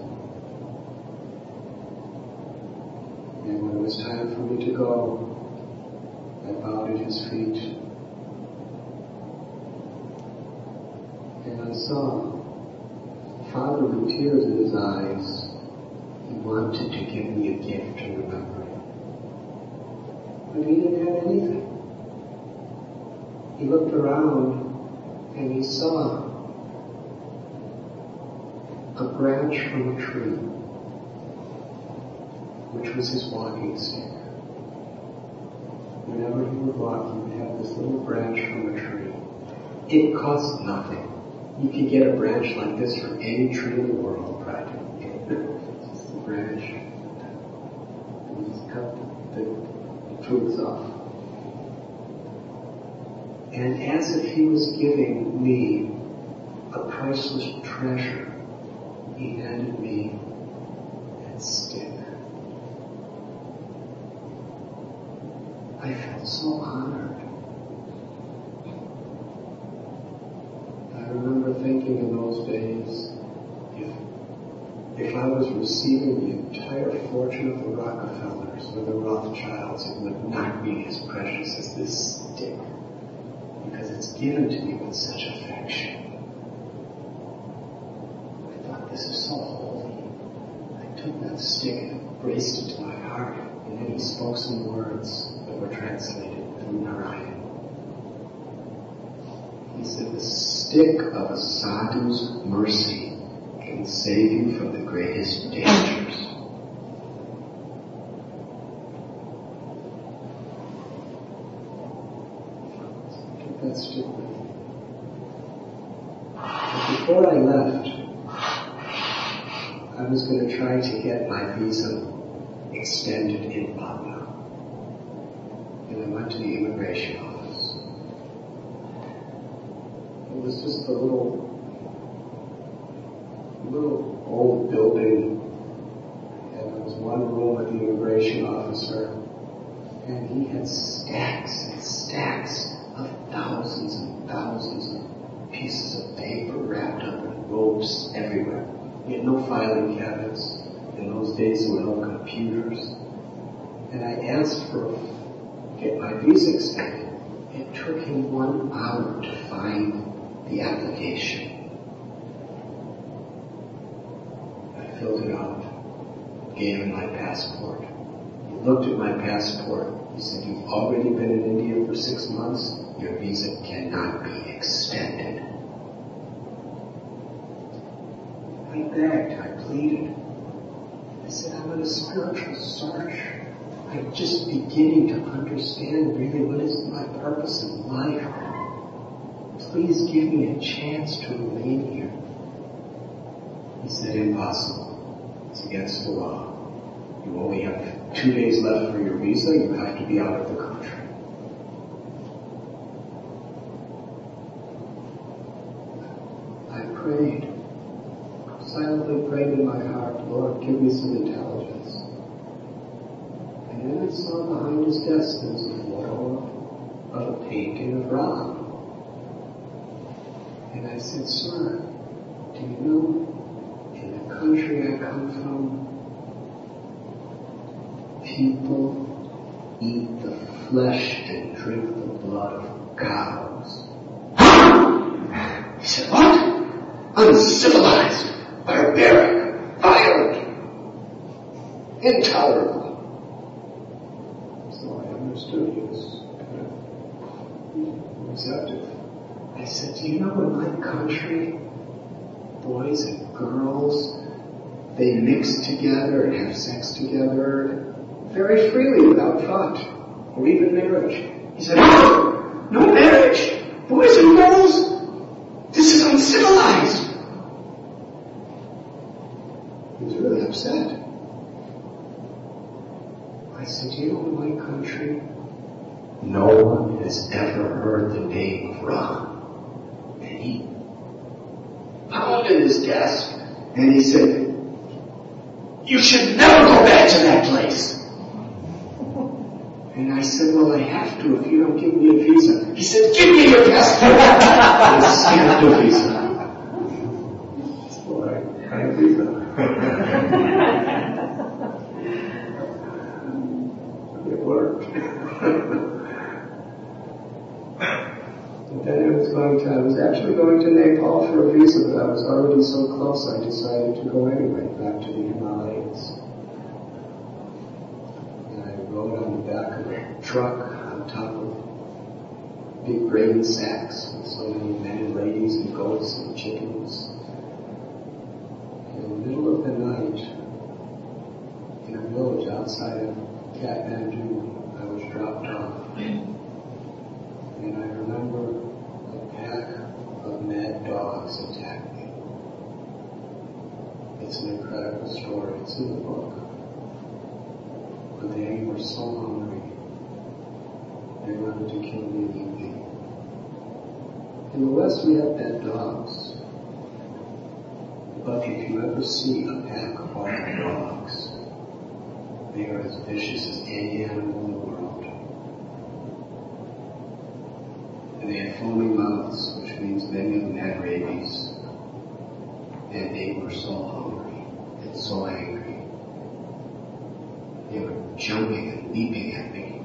And when it was time for me to go, I bowed at his feet. And I saw Father with tears in his eyes. He wanted to give me a gift to remember him. But he didn't have anything. He looked around and he saw a branch from a tree, which was his walking stick. Whenever he would walk, he would have this little branch from a tree. It cost nothing. You could get a branch like this from any tree in the world, practically. Just a branch. And just cut the fruits off. And as if he was giving me a priceless treasure, he handed me that stick. I felt so honored. I remember thinking in those days, if, if I was receiving the entire fortune of the Rockefellers or the Rothschilds, it would not be as precious as this stick, because it's given to me with such affection. I thought, this is so holy. I took that stick and embraced it to my heart, and then he spoke some words that were translated through Narayan. He said, the stick of a sadhu's mercy can save you from the greatest dangers. that stick with me. But before I left, I was going to try to get my visa extended in Patna. And I went to the immigration office. It was just a little, little old building. And there was one room with the immigration officer. And he had stacks and stacks of thousands and thousands of pieces of paper wrapped up in ropes everywhere. He had no filing cabinets. In those days there were no computers. And I asked for get my visa extended. It took him one hour to find the application. I filled it out, gave him my passport. He looked at my passport. He said, "You've already been in India for six months. Your visa cannot be extended." I begged, I pleaded. I said, "I'm on a spiritual search. I'm just beginning to understand really what is my purpose in life. Please give me a chance to remain here." He said, "Impossible. It's against the law. You only have two days left for your visa. You have to be out of the country." I prayed, silently prayed in my heart, "Lord, give me some intelligence." And then I saw behind his desk there was a photo of a painting of Ram. And I said, "Sir, do you know, in the country I come from, people eat the flesh and drink the blood of cows." He said, "What? Uncivilized, barbaric, violent, intolerable." So I understood he was kind of receptive. I said, "Do you know in my country, boys and girls, they mix together and have sex together very freely without thought, or even marriage?" He said, "No, no marriage, boys and girls, this is uncivilized." He was really upset. I said, "Do you know in my country, no one has ever heard the name of Ram?" And he pounded his desk and he said, "You should never go back to that place." And I said, "Well, I have to if you don't give me a visa." He said, "Give me your passport." And he stamped a visa. So I had a visa. It worked. And then I was going to, I was actually going to Nepal for a visa, but I was already so close I decided to go anyway, back to the Himalayas. Rode on the back of a truck on top of big grain sacks with so many men and ladies and goats and chickens. In the middle of the night, in a village outside of Kathmandu, I was dropped off. And I remember a pack of mad dogs attacked me. It's an incredible story. It's in the book. But they were so hungry, they wanted to kill me and eat me. In the West we have dead dogs. But if you ever see a pack of wild dogs, they are as vicious as any animal in the world. And they had foaming mouths, which means many of them had rabies. And they were so hungry and so angry. They were jumping and leaping at me.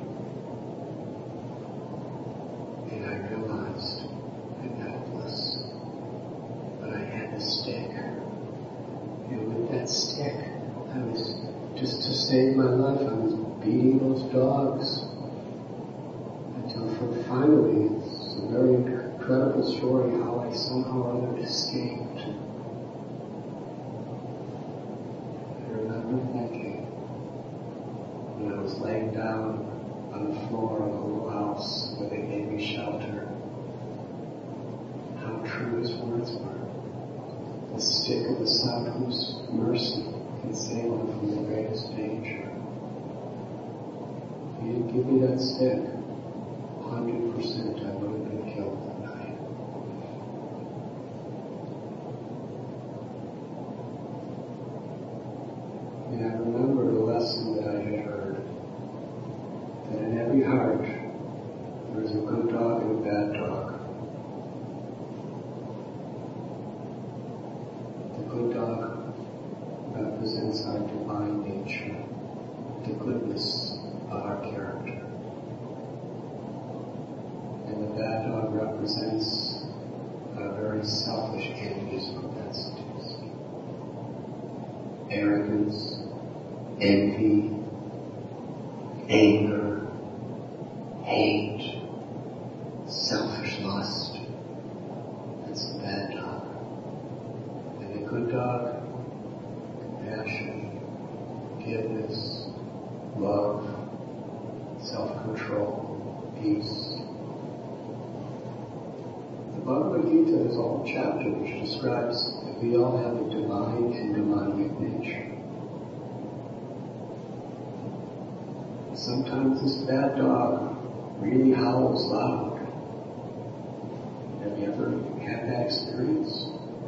And I realized I'm helpless. But I had the stick. And with that stick, I was, just to save my life, I was beating those dogs. Until for finally, it's a very incredible story how I somehow or other escaped. I remember thinking, when I was laying down on the floor of a little house where they gave me shelter, sadhu's mercy can save them from the greatest danger. If you didn't give me that stick, one hundred percent I would have been killed that night. And I remember the lesson that I had heard, that in every heart there is a good dog and a bad dog. The good dog represents our divine nature, the goodness of our character. And the bad dog represents our very selfish, envious propensities. Arrogance, envy, anger, hate, selfish lust. That's the bad dog. And the good dog, compassion, forgiveness, love, self-control, peace. The Bhagavad Gita is a whole chapter which describes that we all have a divine and demonic nature. Sometimes this bad dog really howls loud. Have you ever had that experience?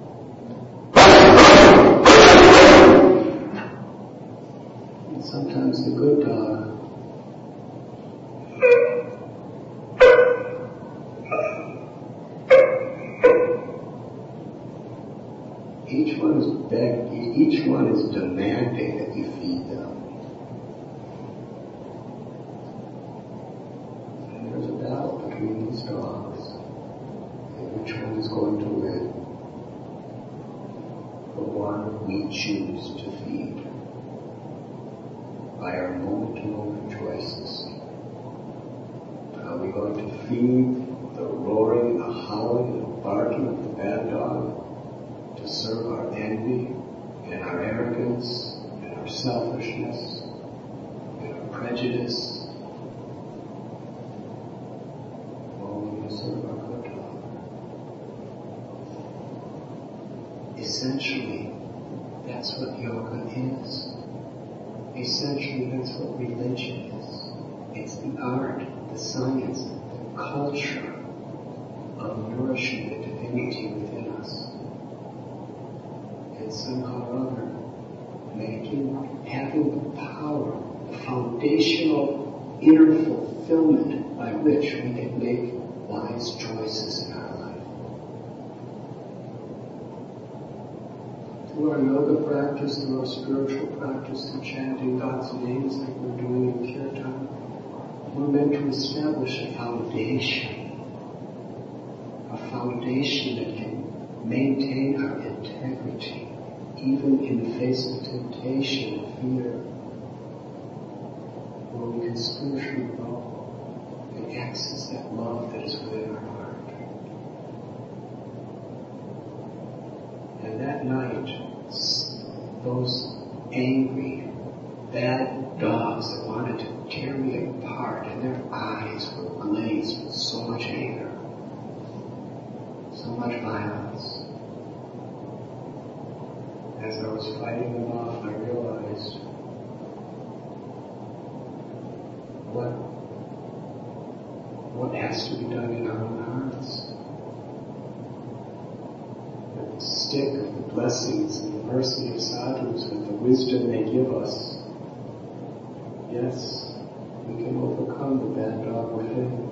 And sometimes the good dog each one is beg, each one is demanding that you feed them. And there's a battle between these dogs, and which one is going to win? The one we choose to feed by our moment-to-moment choices. Are we going to feed the roaring, the howling, the barking of the bad dog to serve our envy and our arrogance and our selfishness and our prejudice? Or will we serve our good dog? Essentially, that's what yoga is. Essentially, that's what religion is. It's the art, the science, the culture of nourishing the divinity within us. And somehow or other, making, having the power, the foundational inner fulfillment by which we can make wise choices in our life. Through our yoga practice, through our spiritual practice, through chanting God's names like we're doing in Kirtan, we're meant to establish a foundation, a foundation that can maintain our integrity, even in the face of temptation and fear, where we can spiritually grow and access that love that is within our heart. And that night, those angry, bad dogs that wanted to tear me apart, and their eyes were glazed with so much anger, so much violence. As I was fighting them off, I realized what, what has to be done in our own hearts. The stick of the blessings and the mercy of sadhus with the wisdom they give us, yes, we can overcome the bad dog within.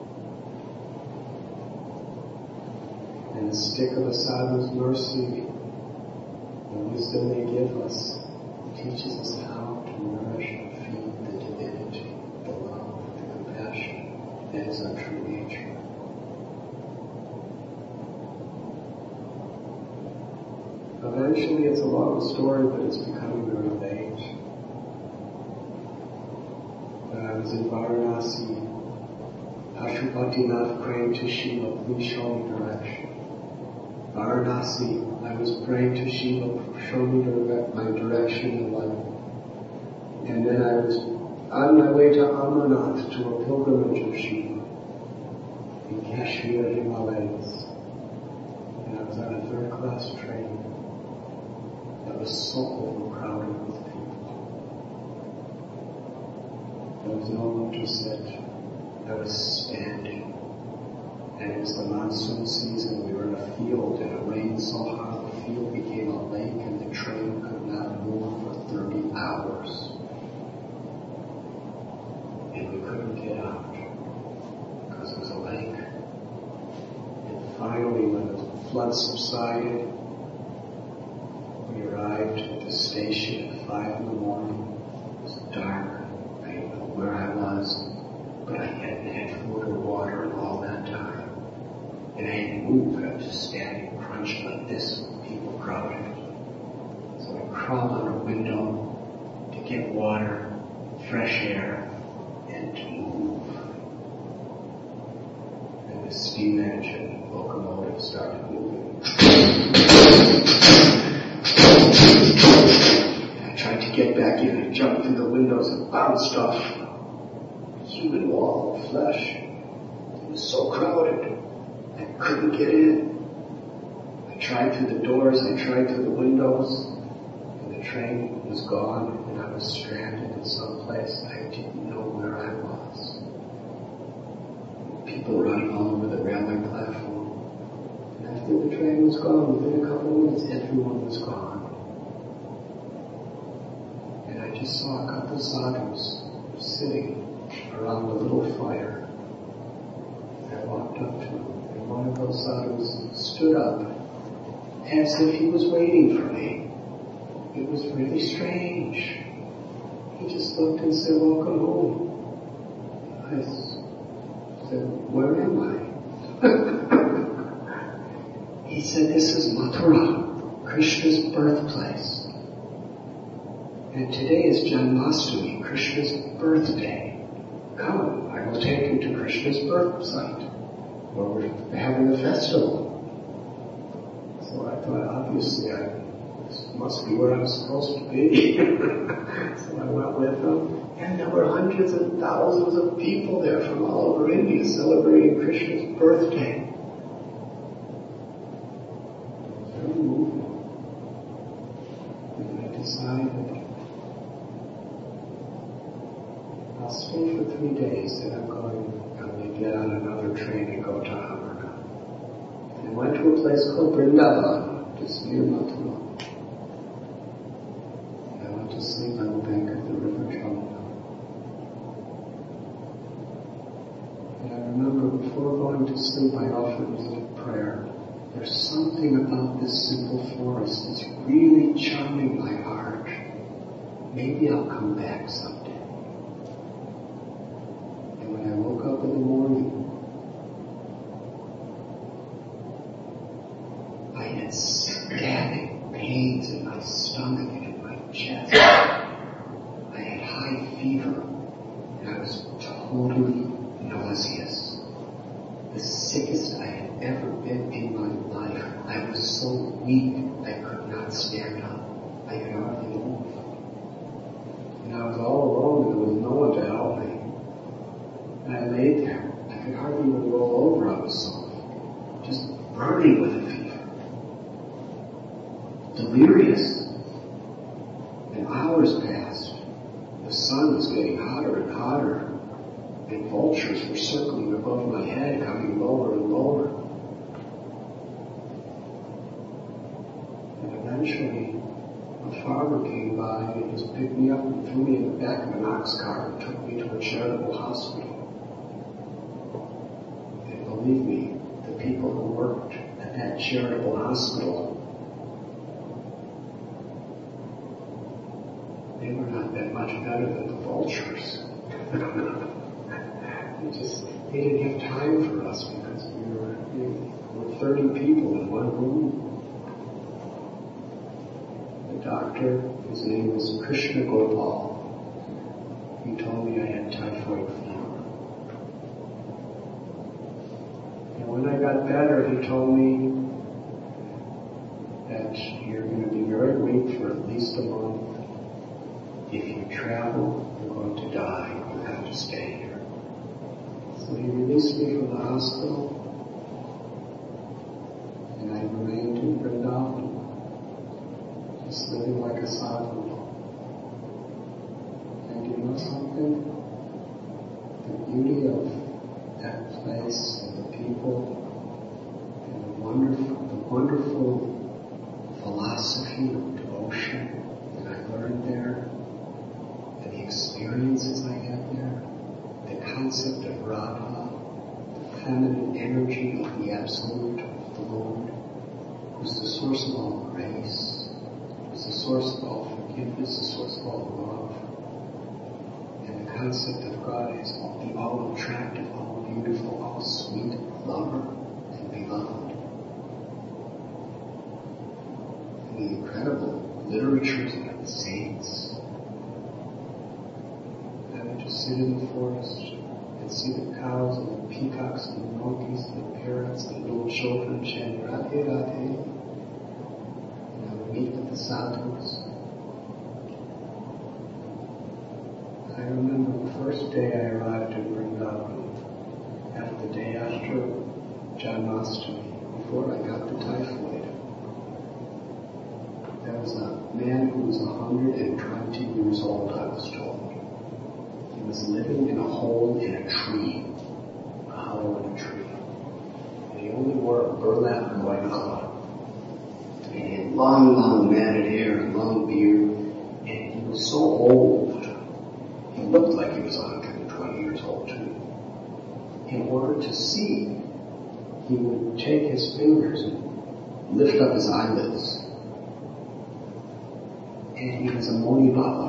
And the stick of a sadhu's mercy, the wisdom they give us, teaches us how to nourish and feed the divinity, the love, the compassion that is our true nature. Eventually, it's a long story, but it's becoming very late. When I was in Varanasi, Pashupatinath praying to Shiva, please show me direction. Varanasi, I was praying to Shiva, show me direct, my direction in life. And then I was on my way to Amarnath, to a pilgrimage of Shiva in Kashmir, Himalayas. And I was on a third class train. The I was so overcrowded with people. There was no room to sit. I was standing. And it was the monsoon season. We were in a field and it rained so hard the field became a lake and the train could not move for thirty hours. And we couldn't get out because it was a lake. And finally, when the flood subsided, we arrived at the station at five in the morning. It was dark. I didn't know where I was, but I hadn't had food or water in all that time. And I hadn't moved. I was just standing crunched like this with people crowded. So I crawled out a window to get water, fresh air, and to move. And the steam engine locomotive started moving. I tried to get back in and jump through the windows and bounced off a human wall of flesh. It was so crowded. I couldn't get in. I tried through the doors, I tried through the windows, and the train was gone, and I was stranded in some place I didn't know where I was. People running all over the railway platform. And after the train was gone, within a couple of minutes, everyone was gone. And I just saw a couple sadhus sitting around a little fire. I walked up to them. One of those sadhus stood up as if he was waiting for me. It was really strange. He just looked and said, "Welcome home." I said, "Where am I?" He said, "This is Mathura, Krishna's birthplace. And today is Janmashtami, Krishna's birthday. Come, I will take you to Krishna's birth site. Well, we're having a festival." So I thought, obviously, I, this must be where I'm supposed to be. So I went with them, and there were hundreds and thousands of people there from all over India celebrating Krishna's birthday. It was very moving. And I decided, I'll stay for three days, then I'm going to get on another train and go to Amrita. And I went to a place called Vrindavan, just near Mathura. And I went to sleep on the bank of the river Jamuna. And I remember before going to sleep, I offered a little prayer. There's something about this simple forest that's really charming my heart. Maybe I'll come back someday. When I woke up in the morning, I had stabbing pains in my stomach and in my chest. I had high fever, and I was totally nauseous. The sickest I had ever been in my life. I was so weak I could not stand up. I could hardly move. And I was all alone, and there was no one to help me. And I lay there. I could hardly even roll over. I was so just burning with a fever. Delirious. And hours passed. The sun was getting hotter and hotter. And vultures were circling above my head, coming lower and lower. And eventually, a farmer came by and just picked me up and threw me in the back of an ox cart and took me to a charitable hospital. Believe me, the people who worked at that charitable hospital, they were not that much better than the vultures. they just, they didn't have time for us because we were, we were thirty people in one room. The doctor, his name was Krishna Gopal, he told me I had typhoid fever. When I got better, he told me that you're going to be very weak for at least a month. If you travel, you're going to die. You have to stay here. So he released me from the hospital, and I remained in Vrindavan, just living like a sadhu. And you know something? The beauty of that place and the people and the wonderful, the wonderful philosophy of devotion that I learned there, and the experiences I had there, the concept of Radha, the feminine energy of the Absolute, of the Lord, who's the source of all grace, who's the source of all forgiveness, the source of all love. And the concept of God as the all-attractive, all-beautiful, all-sweet lover and beloved. And the incredible literatures of the saints. I would just sit in the forest and see the cows and the peacocks and the monkeys and the parrots and the little children chanting Radhe Radhe. And I would meet with the sadhus. I remember the first day I arrived in Vrindavan, after the day after Janmashtami, before I got the typhoid. There was a man who was one hundred twenty years old, I was told. He was living in a hole in a tree, a hollow in a tree. And he only wore a burlap white collar. And he had long, long matted hair and long beard. And he was so old. He looked like he was one hundred twenty years old too. In order to see, he would take his fingers and lift up his eyelids. And he was a Moni Baba.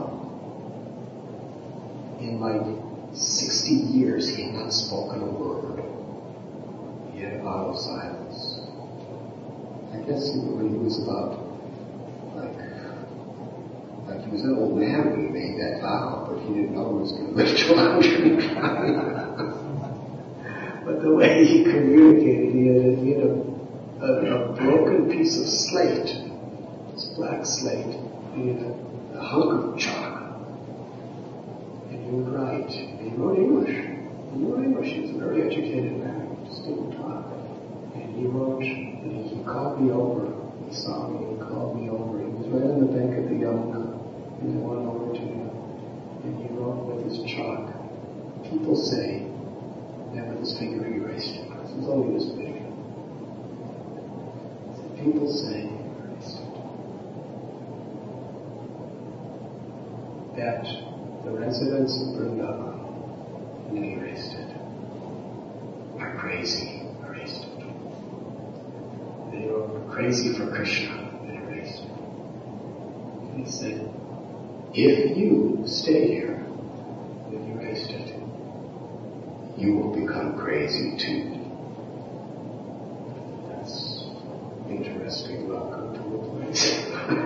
In like sixty years, he had not spoken a word. He had a vow of silence. I guess when he was about, like, like he was an old man when he made that vow, but he didn't know he was going to live to one hundred twenty. But the way he communicated, he had, a, he had a, a, a broken piece of slate, this black slate, he had a, a hunk of chalk. And he would write. And he wrote English. He wrote English. He was a very educated man. He just didn't talk. And he wrote, and he, he called me over. He saw me, he called me over. He was right on the bank of the Yamuna. And I went over to him. And he wrote with his chalk, people say, and with his finger he erased it. Because it was only this big. People say, that the residents of Vrindavan, and he erased it, are crazy, erased it. They were crazy for Krishna, and erased it. And he said, if you stay here, and he erased it, you will become crazy too. That's interesting. Welcome to the place.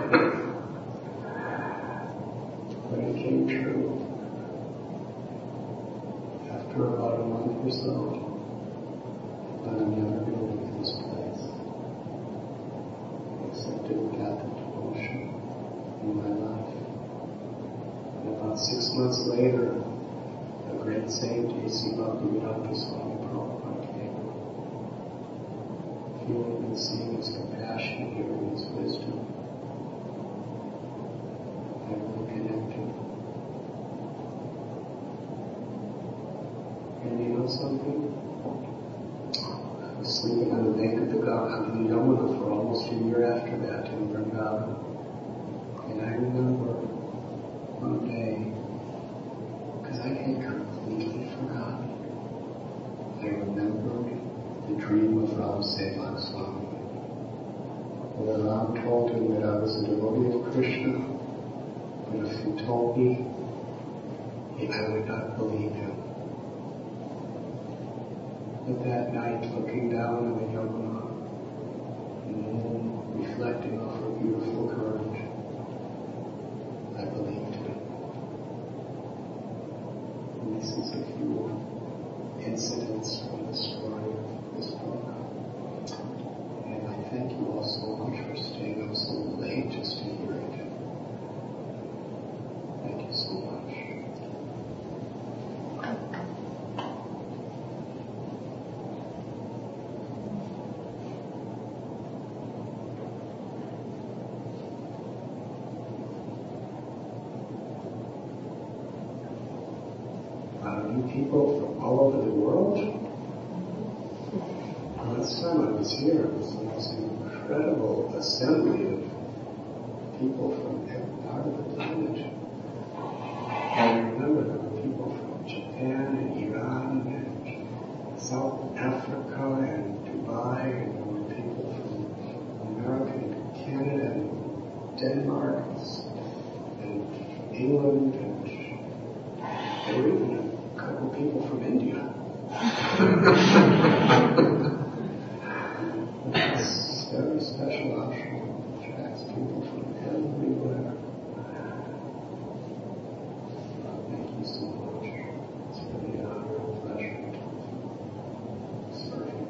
But it came true. After about a month or so, but I'm never going to leave this place. I accepted the path of devotion in my life. And about six months later, the great saint A C Bhaktivedanta Swami Prabhupada came. Feeling and seeing his compassion, hearing his wisdom. I really connected. And you know something? I was sleeping on the bank of the Yamuna for almost a year after that in Vrindavan. And I remember one day, because I had completely forgotten, I remembered the dream of Ram Sevak Swami. When Ram told him that I was a devotee of Krishna, but if he told me, I would not believe him. But that night, looking down on the Yamuna, the moon reflecting off her beautiful current, I believed him. And this is a few incidents from the story of this book. And I thank you all so much for staying up so late just to hear it. Thank you so much. people from all over the world. Last time I was here, it was the most incredible assembly of people from every part of the planet. I remember there were people from Japan and Iran and South Africa and Dubai, and there were people from America and Canada and Denmark and England, and there were even a couple of people from India. It's a very special ashram. It attracts people from everywhere. Thank you so much. It's really an honor and pleasure to serve you.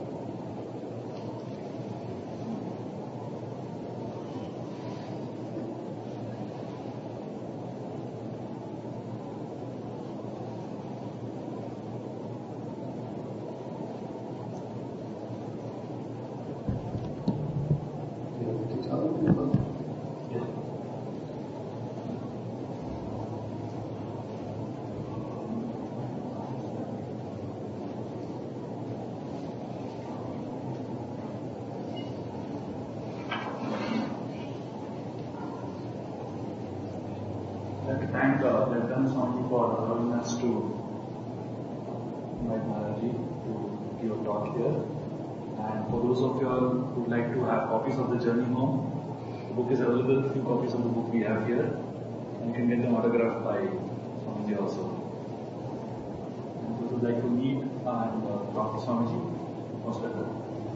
Thank uh, Vedant Swami for allowing us to invite Maharaji to give a talk here. And for those of you all who would like to have copies of the Journey Home, the book is available. A few copies of the book we have here. And you can get them autographed by Swamiji also. And those who would like to meet and uh, talk to Swamiji, most welcome.